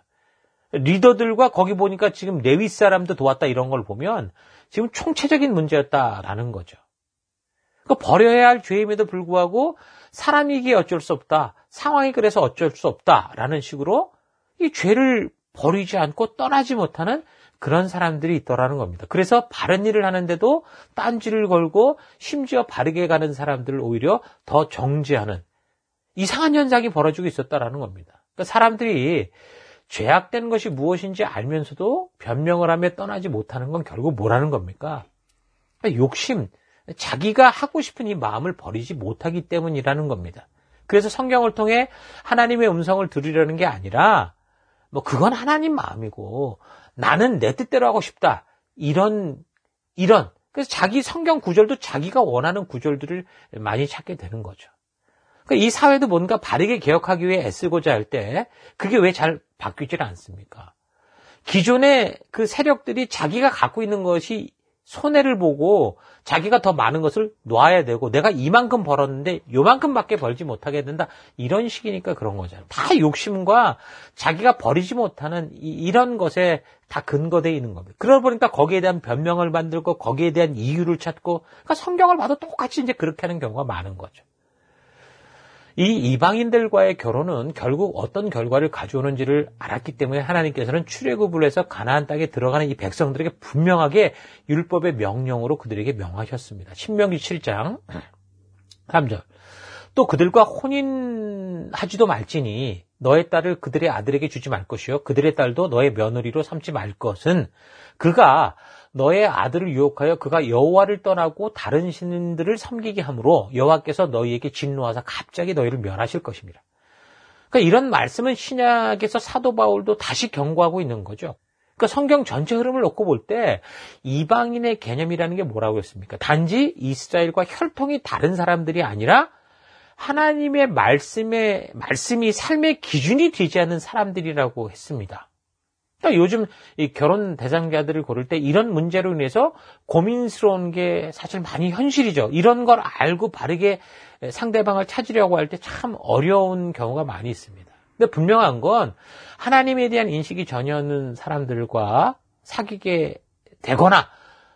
Speaker 2: 리더들과 거기 보니까 지금 레위 사람도 도왔다 이런 걸 보면 지금 총체적인 문제였다라는 거죠. 그러니까 버려야 할 죄임에도 불구하고 사람이기에 어쩔 수 없다. 상황이 그래서 어쩔 수 없다라는 식으로 이 죄를 버리지 않고 떠나지 못하는 그런 사람들이 있더라는 겁니다. 그래서 바른 일을 하는데도 딴지를 걸고 심지어 바르게 가는 사람들을 오히려 더 정죄하는 이상한 현상이 벌어지고 있었다라는 겁니다. 그러니까 사람들이 죄악된 것이 무엇인지 알면서도 변명을 하며 떠나지 못하는 건 결국 뭐라는 겁니까? 그러니까 욕심, 자기가 하고 싶은 이 마음을 버리지 못하기 때문이라는 겁니다. 그래서 성경을 통해 하나님의 음성을 들으려는 게 아니라 뭐 그건 하나님 마음이고 나는 내 뜻대로 하고 싶다. 이런, 이런. 그래서 자기 성경 구절도 자기가 원하는 구절들을 많이 찾게 되는 거죠. 그러니까 이 사회도 뭔가 바르게 개혁하기 위해 애쓰고자 할 때 그게 왜 잘 바뀌질 않습니까? 기존의 그 세력들이 자기가 갖고 있는 것이 손해를 보고 자기가 더 많은 것을 놔야 되고 내가 이만큼 벌었는데 요만큼밖에 벌지 못하게 된다. 이런 식이니까 그런 거잖아요. 다 욕심과 자기가 버리지 못하는 이, 이런 것에 다 근거되어 있는 겁니다. 그러다 보니까 거기에 대한 변명을 만들고 거기에 대한 이유를 찾고 그러니까 성경을 봐도 똑같이 이제 그렇게 하는 경우가 많은 거죠. 이 이방인들과의 결혼은 결국 어떤 결과를 가져오는지를 알았기 때문에 하나님께서는 출애굽을 해서 가나안 땅에 들어가는 이 백성들에게 분명하게 율법의 명령으로 그들에게 명하셨습니다. 신명기 칠 장 삼 절. 또 그들과 혼인하지도 말지니 너의 딸을 그들의 아들에게 주지 말 것이요 그들의 딸도 너의 며느리로 삼지 말 것은 그가 너의 아들을 유혹하여 그가 여호와를 떠나고 다른 신들을 섬기게 하므로 여호와께서 너희에게 진노하사 갑자기 너희를 멸하실 것입니다. 그러니까 이런 말씀은 신약에서 사도 바울도 다시 경고하고 있는 거죠. 그러니까 성경 전체 흐름을 놓고 볼 때 이방인의 개념이라는 게 뭐라고 했습니까? 단지 이스라엘과 혈통이 다른 사람들이 아니라 하나님의 말씀에, 말씀이 삶의 기준이 되지 않는 사람들이라고 했습니다. 그러니까 요즘 이 결혼 대상자들을 고를 때 이런 문제로 인해서 고민스러운 게 사실 많이 현실이죠. 이런 걸 알고 바르게 상대방을 찾으려고 할 때 참 어려운 경우가 많이 있습니다. 근데 분명한 건 하나님에 대한 인식이 전혀 없는 사람들과 사귀게 되거나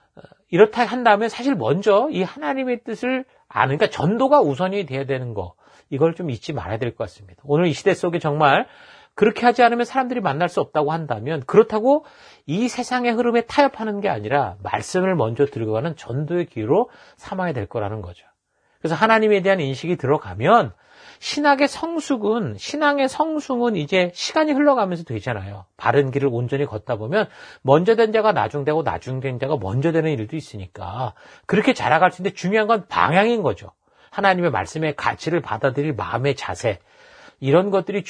Speaker 2: 이렇다 한다면 사실 먼저 이 하나님의 뜻을 아는, 그러니까 전도가 우선이 돼야 되는 거, 이걸 좀 잊지 말아야 될 것 같습니다. 오늘 이 시대 속에 정말 그렇게 하지 않으면 사람들이 만날 수 없다고 한다면 그렇다고 이 세상의 흐름에 타협하는 게 아니라 말씀을 먼저 들어가는 전도의 기회로 삼아야 될 거라는 거죠. 그래서 하나님에 대한 인식이 들어가면 신학의 성숙은, 신앙의 성숙은 이제 시간이 흘러가면서 되잖아요. 바른 길을 온전히 걷다 보면 먼저 된 자가 나중되고 나중된 자가 먼저 되는 일도 있으니까 그렇게 자라갈 수 있는데 중요한 건 방향인 거죠. 하나님의 말씀의 가치를 받아들일 마음의 자세, 이런 것들이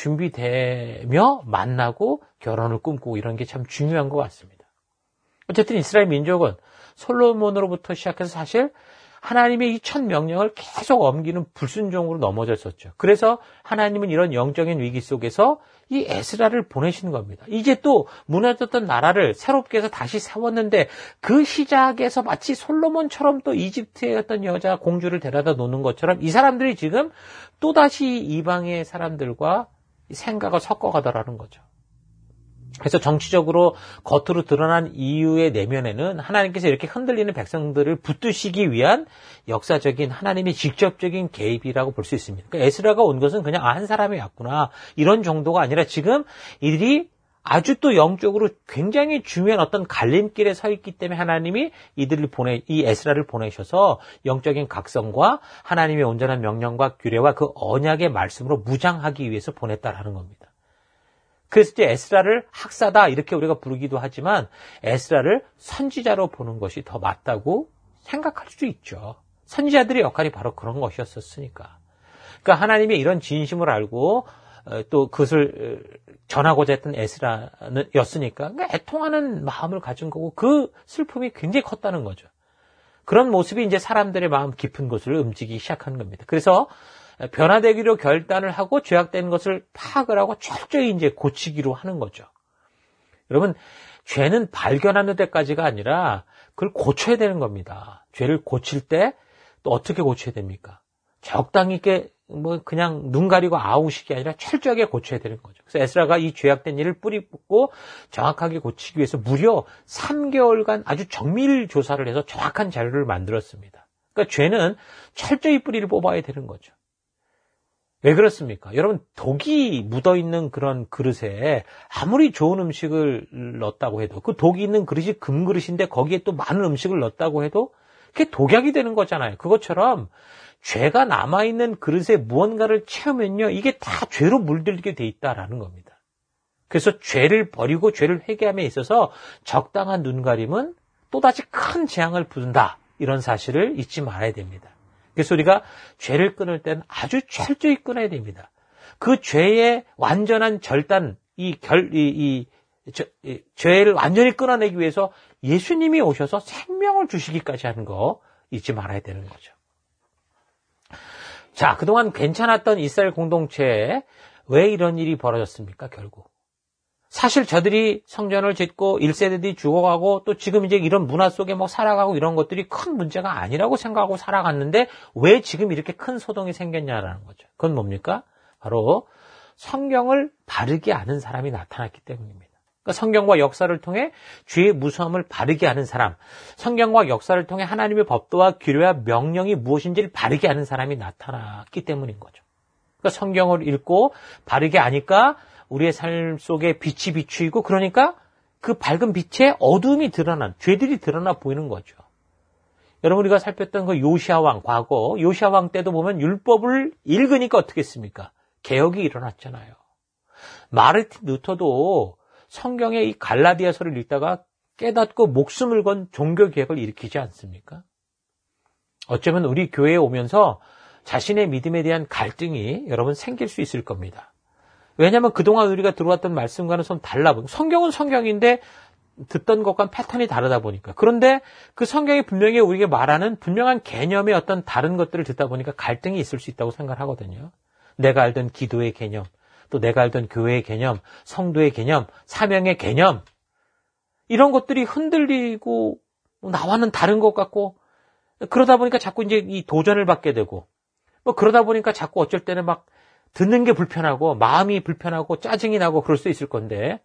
Speaker 2: 준비되며 만나고 결혼을 꿈꾸고 이런 게 참 중요한 것 같습니다. 어쨌든 이스라엘 민족은 솔로몬으로부터 시작해서 사실 하나님의 이 첫 명령을 계속 엄기는 불순종으로 넘어졌었죠. 그래서 하나님은 이런 영적인 위기 속에서 이 에스라를 보내신 겁니다. 이제 또 무너졌던 나라를 새롭게 해서 다시 세웠는데 그 시작에서 마치 솔로몬처럼 또 이집트의 어떤 여자 공주를 데려다 놓는 것처럼 이 사람들이 지금 또다시 이방의 사람들과 생각을 섞어가더라는 거죠. 그래서 정치적으로 겉으로 드러난 이유의 내면에는 하나님께서 이렇게 흔들리는 백성들을 붙드시기 위한 역사적인 하나님의 직접적인 개입이라고 볼 수 있습니다. 그러니까 에스라가 온 것은 그냥 아, 한 사람이 왔구나 이런 정도가 아니라 지금 이들이 아주 또 영적으로 굉장히 중요한 어떤 갈림길에 서 있기 때문에 하나님이 이들을 보내, 이 에스라를 보내셔서 영적인 각성과 하나님의 온전한 명령과 규례와 그 언약의 말씀으로 무장하기 위해서 보냈다라는 겁니다. 그래서 이제 에스라를 학사다 이렇게 우리가 부르기도 하지만 에스라를 선지자로 보는 것이 더 맞다고 생각할 수도 있죠. 선지자들의 역할이 바로 그런 것이었었으니까. 그러니까 하나님의 이런 진심을 알고 또 그것을 전하고자 했던 에스라였으니까 그러니까 애통하는 마음을 가진 거고 그 슬픔이 굉장히 컸다는 거죠. 그런 모습이 이제 사람들의 마음 깊은 곳을 움직이기 시작한 겁니다. 그래서 변화되기로 결단을 하고 죄악된 것을 파악을 하고 철저히 이제 고치기로 하는 거죠. 여러분, 죄는 발견하는 데까지가 아니라 그걸 고쳐야 되는 겁니다. 죄를 고칠 때 또 어떻게 고쳐야 됩니까? 적당히 있게 뭐 그냥 눈 가리고 아우식이 아니라 철저하게 고쳐야 되는 거죠. 그래서 에스라가 이 죄악된 일을 뿌리 뽑고 정확하게 고치기 위해서 무려 삼 개월간 아주 정밀 조사를 해서 정확한 자료를 만들었습니다. 그러니까 죄는 철저히 뿌리를 뽑아야 되는 거죠. 왜 그렇습니까? 여러분, 독이 묻어있는 그런 그릇에 아무리 좋은 음식을 넣었다고 해도 그 독이 있는 그릇이 금그릇인데 거기에 또 많은 음식을 넣었다고 해도 그게 독약이 되는 거잖아요. 그것처럼 죄가 남아있는 그릇에 무언가를 채우면요, 이게 다 죄로 물들게 돼 있다라는 겁니다. 그래서 죄를 버리고 죄를 회개함에 있어서 적당한 눈가림은 또다시 큰 재앙을 부른다. 이런 사실을 잊지 말아야 됩니다. 그래서 우리가 죄를 끊을 때는 아주 철저히 끊어야 됩니다. 그 죄의 완전한 절단, 이 결, 이, 이 저, 죄를 완전히 끊어내기 위해서 예수님이 오셔서 생명을 주시기까지 하는 거 잊지 말아야 되는 거죠. 자, 그동안 괜찮았던 이스라엘 공동체에 왜 이런 일이 벌어졌습니까, 결국? 사실 저들이 성전을 짓고 일 세대들이 죽어가고 또 지금 이제 이런 문화 속에 뭐 살아가고 이런 것들이 큰 문제가 아니라고 생각하고 살아갔는데 왜 지금 이렇게 큰 소동이 생겼냐라는 거죠. 그건 뭡니까? 바로 성경을 바르게 아는 사람이 나타났기 때문입니다. 그러니까 성경과 역사를 통해 죄의 무서움을 바르게 아는 사람, 성경과 역사를 통해 하나님의 법도와 규례와 명령이 무엇인지를 바르게 아는 사람이 나타났기 때문인 거죠. 그러니까 성경을 읽고 바르게 아니까 우리의 삶 속에 빛이 비추이고 그러니까 그 밝은 빛에 어두움이 드러난, 죄들이 드러나 보이는 거죠. 여러분 우리가 살폈던 그 요시아 왕, 과거 요시아 왕 때도 보면 율법을 읽으니까 어떻게 했습니까? 개혁이 일어났잖아요. 마르틴 루터도 성경의 이 갈라디아서를 읽다가 깨닫고 목숨을 건 종교개혁을 일으키지 않습니까? 어쩌면 우리 교회에 오면서 자신의 믿음에 대한 갈등이 여러분 생길 수 있을 겁니다. 왜냐하면 그동안 우리가 들어왔던 말씀과는 좀 달라 보니까 성경은 성경인데 듣던 것과는 패턴이 다르다 보니까 그런데 그 성경이 분명히 우리에게 말하는 분명한 개념의 어떤 다른 것들을 듣다 보니까 갈등이 있을 수 있다고 생각을 하거든요. 내가 알던 기도의 개념, 또 내가 알던 교회의 개념, 성도의 개념, 사명의 개념 이런 것들이 흔들리고 나와는 다른 것 같고 그러다 보니까 자꾸 이제 이 도전을 받게 되고 뭐 그러다 보니까 자꾸 어쩔 때는 막 듣는 게 불편하고 마음이 불편하고 짜증이 나고 그럴 수 있을 건데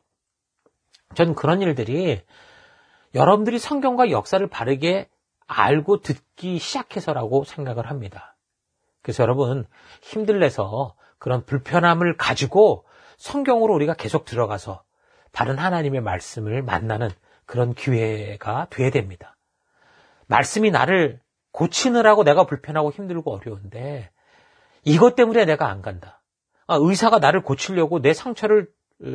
Speaker 2: 전 그런 일들이 여러분들이 성경과 역사를 바르게 알고 듣기 시작해서라고 생각을 합니다. 그래서 여러분 힘들래서 그런 불편함을 가지고 성경으로 우리가 계속 들어가서 바른 하나님의 말씀을 만나는 그런 기회가 돼야 됩니다. 말씀이 나를 고치느라고 내가 불편하고 힘들고 어려운데 이것 때문에 내가 안 간다. 아, 의사가 나를 고치려고 내 상처를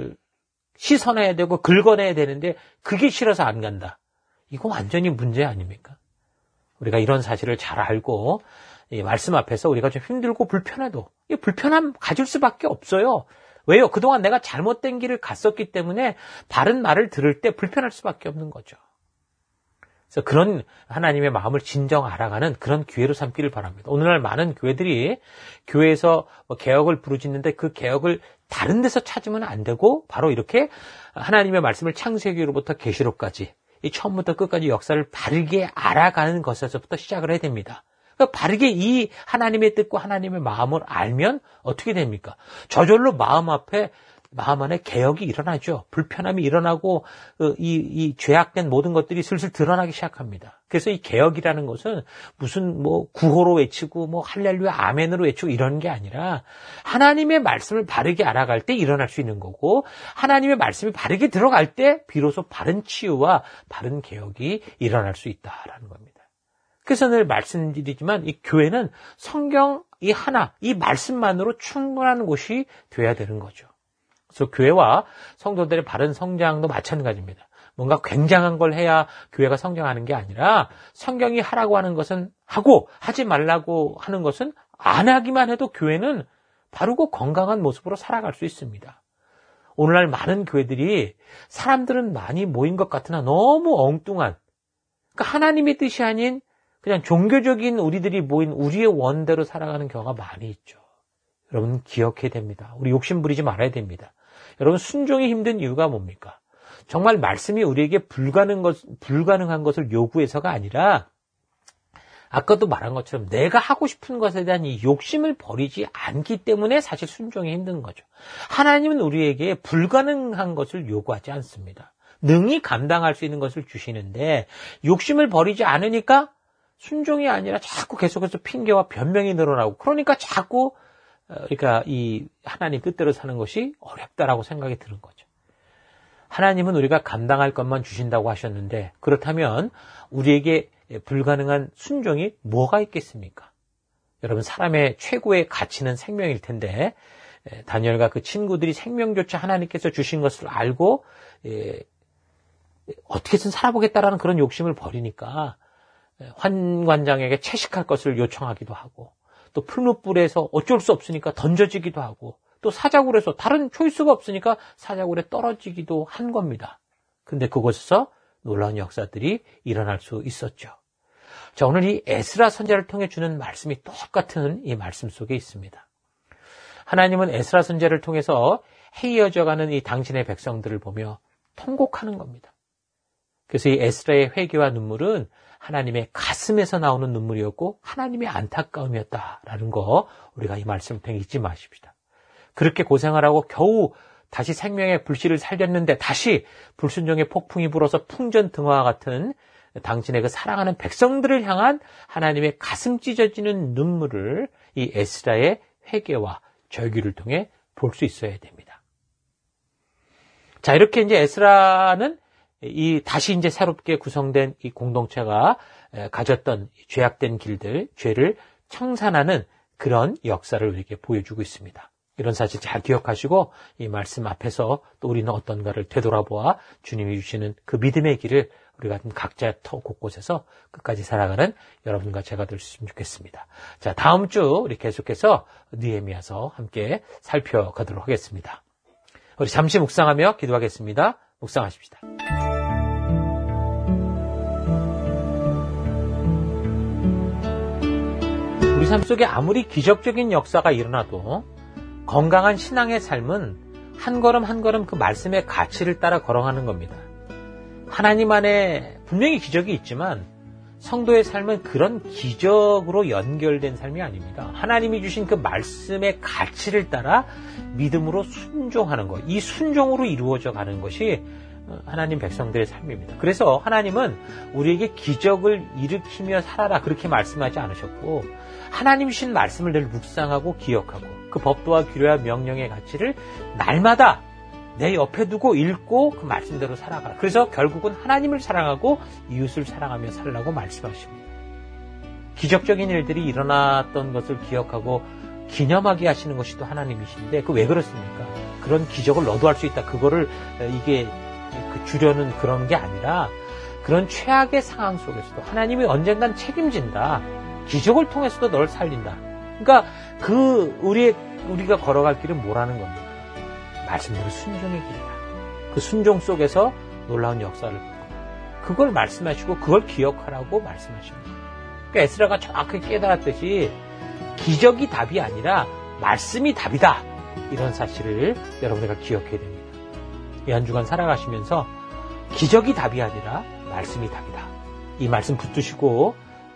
Speaker 2: 씻어내야 되고 긁어내야 되는데 그게 싫어서 안 간다. 이거 완전히 문제 아닙니까? 우리가 이런 사실을 잘 알고 이 말씀 앞에서 우리가 좀 힘들고 불편해도 이 불편함 가질 수밖에 없어요. 왜요? 그동안 내가 잘못된 길을 갔었기 때문에 바른 말을 들을 때 불편할 수밖에 없는 거죠. 그래서 그런 하나님의 마음을 진정 알아가는 그런 기회로 삼기를 바랍니다. 오늘날 많은 교회들이 교회에서 뭐 개혁을 부르짖는데 그 개혁을 다른 데서 찾으면 안 되고 바로 이렇게 하나님의 말씀을 창세기로부터 계시록까지 이 처음부터 끝까지 역사를 바르게 알아가는 것에서부터 시작을 해야 됩니다. 그러니까 바르게 이 하나님의 뜻과 하나님의 마음을 알면 어떻게 됩니까? 저절로 마음 앞에 마음 안에 개혁이 일어나죠. 불편함이 일어나고 이, 이 죄악된 모든 것들이 슬슬 드러나기 시작합니다. 그래서 이 개혁이라는 것은 무슨 뭐 구호로 외치고 뭐 할렐루야 아멘으로 외치고 이런 게 아니라 하나님의 말씀을 바르게 알아갈 때 일어날 수 있는 거고 하나님의 말씀이 바르게 들어갈 때 비로소 바른 치유와 바른 개혁이 일어날 수 있다라는 겁니다. 그래서 늘 말씀드리지만 이 교회는 성경 이 하나, 이 말씀만으로 충분한 곳이 돼야 되는 거죠. 그래서 교회와 성도들의 바른 성장도 마찬가지입니다. 뭔가 굉장한 걸 해야 교회가 성장하는 게 아니라 성경이 하라고 하는 것은 하고 하지 말라고 하는 것은 안 하기만 해도 교회는 바르고 건강한 모습으로 살아갈 수 있습니다. 오늘날 많은 교회들이 사람들은 많이 모인 것 같으나 너무 엉뚱한 그러니까 하나님의 뜻이 아닌 그냥 종교적인 우리들이 모인 우리의 원대로 살아가는 경우가 많이 있죠. 여러분 기억해야 됩니다. 우리 욕심 부리지 말아야 됩니다. 여러분 순종이 힘든 이유가 뭡니까? 정말 말씀이 우리에게 불가능 것, 불가능한 것을 요구해서가 아니라 아까도 말한 것처럼 내가 하고 싶은 것에 대한 이 욕심을 버리지 않기 때문에 사실 순종이 힘든 거죠. 하나님은 우리에게 불가능한 것을 요구하지 않습니다. 능히 감당할 수 있는 것을 주시는데 욕심을 버리지 않으니까 순종이 아니라 자꾸 계속해서 핑계와 변명이 늘어나고 그러니까 자꾸 그러니까 이 하나님 뜻대로 사는 것이 어렵다라고 생각이 드는 거죠. 하나님은 우리가 감당할 것만 주신다고 하셨는데 그렇다면 우리에게 불가능한 순종이 뭐가 있겠습니까? 여러분 사람의 최고의 가치는 생명일 텐데 다니엘과 그 친구들이 생명조차 하나님께서 주신 것을 알고 어떻게든 살아보겠다라는 그런 욕심을 버리니까 환관장에게 채식할 것을 요청하기도 하고 또 풀무불에서 어쩔 수 없으니까 던져지기도 하고 또 사자굴에서 다른 초이스가 없으니까 사자굴에 떨어지기도 한 겁니다. 근데 그곳에서 놀라운 역사들이 일어날 수 있었죠. 자, 오늘 이 에스라 선지자를 통해 주는 말씀이 똑같은 이 말씀 속에 있습니다. 하나님은 에스라 선지자를 통해서 해이어져가는 이 당신의 백성들을 보며 통곡하는 겁니다. 그래서 이 에스라의 회개와 눈물은 하나님의 가슴에서 나오는 눈물이었고 하나님의 안타까움이었다라는 거 우리가 이 말씀을 통해 잊지 마십시다. 그렇게 고생을 하고 겨우 다시 생명의 불씨를 살렸는데 다시 불순종의 폭풍이 불어서 풍전등화와 같은 당신의 그 사랑하는 백성들을 향한 하나님의 가슴 찢어지는 눈물을 이 에스라의 회개와 절규를 통해 볼 수 있어야 됩니다. 자, 이렇게 이제 에스라는 이 다시 이제 새롭게 구성된 이 공동체가 가졌던 죄악된 길들, 죄를 청산하는 그런 역사를 우리에게 보여주고 있습니다. 이런 사실 잘 기억하시고 이 말씀 앞에서 또 우리는 어떤가를 되돌아보아 주님이 주시는 그 믿음의 길을 우리가 각자 터 곳곳에서 끝까지 살아가는 여러분과 제가 될 수 있으면 좋겠습니다. 자, 다음 주 우리 계속해서 느헤미야서 함께 살펴가도록 하겠습니다. 우리 잠시 묵상하며 기도하겠습니다. 묵상하십시다. 우리 삶 속에 아무리 기적적인 역사가 일어나도 건강한 신앙의 삶은 한 걸음 한 걸음 그 말씀의 가치를 따라 걸어가는 겁니다. 하나님 안에 분명히 기적이 있지만 성도의 삶은 그런 기적으로 연결된 삶이 아닙니다. 하나님이 주신 그 말씀의 가치를 따라 믿음으로 순종하는 것, 이 순종으로 이루어져 가는 것이 하나님 백성들의 삶입니다. 그래서 하나님은 우리에게 기적을 일으키며 살아라 그렇게 말씀하지 않으셨고 하나님 주신 말씀을 늘 묵상하고 기억하고 그 법도와 규례와 명령의 가치를 날마다 내 옆에 두고 읽고 그 말씀대로 살아가라. 그래서 결국은 하나님을 사랑하고 이웃을 사랑하며 살라고 말씀하십니다. 기적적인 일들이 일어났던 것을 기억하고 기념하게 하시는 것이 또 하나님이신데 그 왜 그렇습니까? 그런 기적을 너도 할 수 있다. 그거를 이게 주려는 그런 게 아니라 그런 최악의 상황 속에서도 하나님이 언젠간 책임진다. 기적을 통해서도 널 살린다. 그러니까 그 우리의 우리가 걸어갈 길은 뭐라는 겁니까? 말씀대로 순종의 길이다. 그 순종 속에서 놀라운 역사를 보고 그걸 말씀하시고 그걸 기억하라고 말씀하십니다. 그러니까 에스라가 정확하게 깨달았듯이 기적이 답이 아니라 말씀이 답이다. 이런 사실을 여러분들과 기억해야 됩니다. 이 한 주간 살아가시면서 기적이 답이 아니라 말씀이 답이다. 이 말씀 붙드시고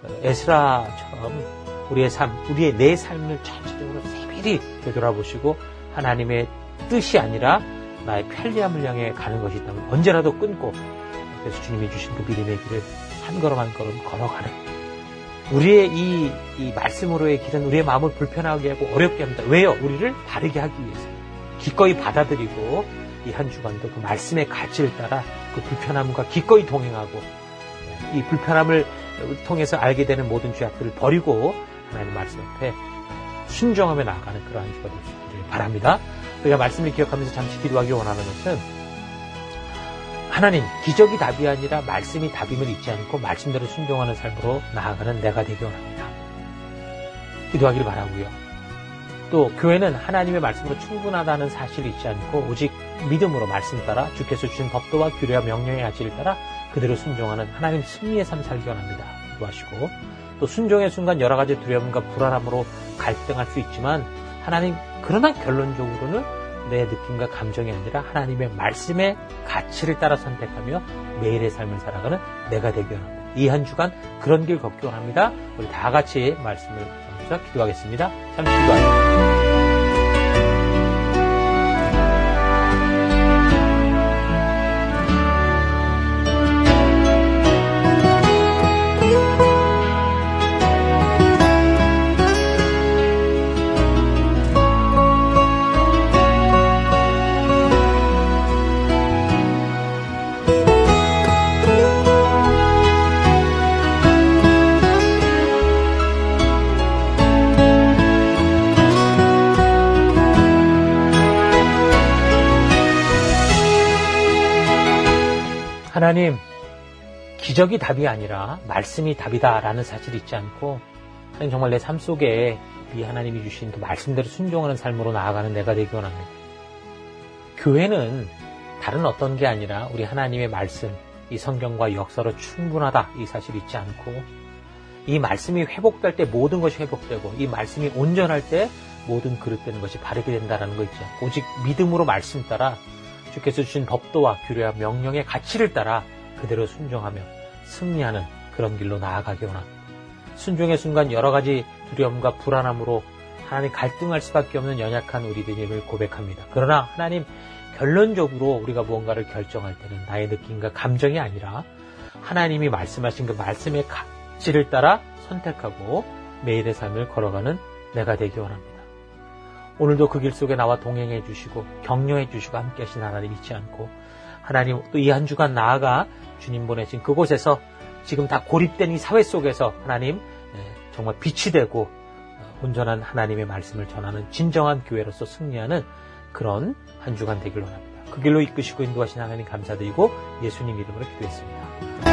Speaker 2: 에스라처럼 우리의 삶, 우리의 내 삶을 전체적으로 세밀히 되돌아보시고 하나님의 뜻이 아니라 나의 편리함을 향해 가는 것이 있다면 언제라도 끊고 그래서 주님이 주신 그 믿음의 길을 한 걸음 한 걸음 걸어가는 우리의 이, 이 말씀으로의 길은 우리의 마음을 불편하게 하고 어렵게 합니다. 왜요? 우리를 바르게 하기 위해서 기꺼이 받아들이고 이 한 주간도 그 말씀의 가치를 따라 그 불편함과 기꺼이 동행하고 이 불편함을 통해서 알게 되는 모든 죄악들을 버리고 하나님 말씀 앞에 순종하며 나아가는 그러한 주가 될 수 있기를 바랍니다. 우리가 말씀을 기억하면서 잠시 기도하기 원하는 것은 하나님, 기적이 답이 아니라 말씀이 답임을 잊지 않고 말씀대로 순종하는 삶으로 나아가는 내가 되기 원합니다. 기도하기를 바라고요. 또 교회는 하나님의 말씀으로 충분하다는 사실을 잊지 않고 오직 믿음으로 말씀 따라 주께서 주신 법도와 규례와 명령의 가치를 따라 그대로 순종하는 하나님 승리의 삶 살기 원합니다. 기도하시고 또 순종의 순간 여러 가지 두려움과 불안함으로 갈등할 수 있지만 하나님 그러나 결론적으로는 내 느낌과 감정이 아니라 하나님의 말씀의 가치를 따라 선택하며 매일의 삶을 살아가는 내가 되기 원합니다. 이 한 주간 그런 길 걷기 원합니다. 우리 다 같이 말씀을 전해서 기도하겠습니다. 잠시 기도하겠습니다. 하나님, 기적이 답이 아니라 말씀이 답이다라는 사실을 잊지 않고 하나님 정말 내 삶 속에 이 하나님이 주신 그 말씀대로 순종하는 삶으로 나아가는 내가 되기 원합니다. 교회는 다른 어떤 게 아니라 우리 하나님의 말씀, 이 성경과 역사로 충분하다 이 사실을 잊지 않고 이 말씀이 회복될 때 모든 것이 회복되고 이 말씀이 온전할 때 모든 그릇되는 것이 바르게 된다는 거 있죠. 오직 믿음으로 말씀 따라 주께서 주신 법도와 규례와 명령의 가치를 따라 그대로 순종하며 승리하는 그런 길로 나아가기 원합니다. 순종의 순간 여러 가지 두려움과 불안함으로 하나님 갈등할 수밖에 없는 연약한 우리들임을 고백합니다. 그러나 하나님 결론적으로 우리가 무언가를 결정할 때는 나의 느낌과 감정이 아니라 하나님이 말씀하신 그 말씀의 가치를 따라 선택하고 매일의 삶을 걸어가는 내가 되기 원합니다. 오늘도 그 길 속에 나와 동행해 주시고 격려해 주시고 함께 하신 하나님 잊지 않고 하나님 또 이 한 주간 나아가 주님 보내신 그곳에서 지금 다 고립된 이 사회 속에서 하나님 정말 빛이 되고 온전한 하나님의 말씀을 전하는 진정한 교회로서 승리하는 그런 한 주간 되길 원합니다. 그 길로 이끄시고 인도하신 하나님 감사드리고 예수님 이름으로 기도했습니다.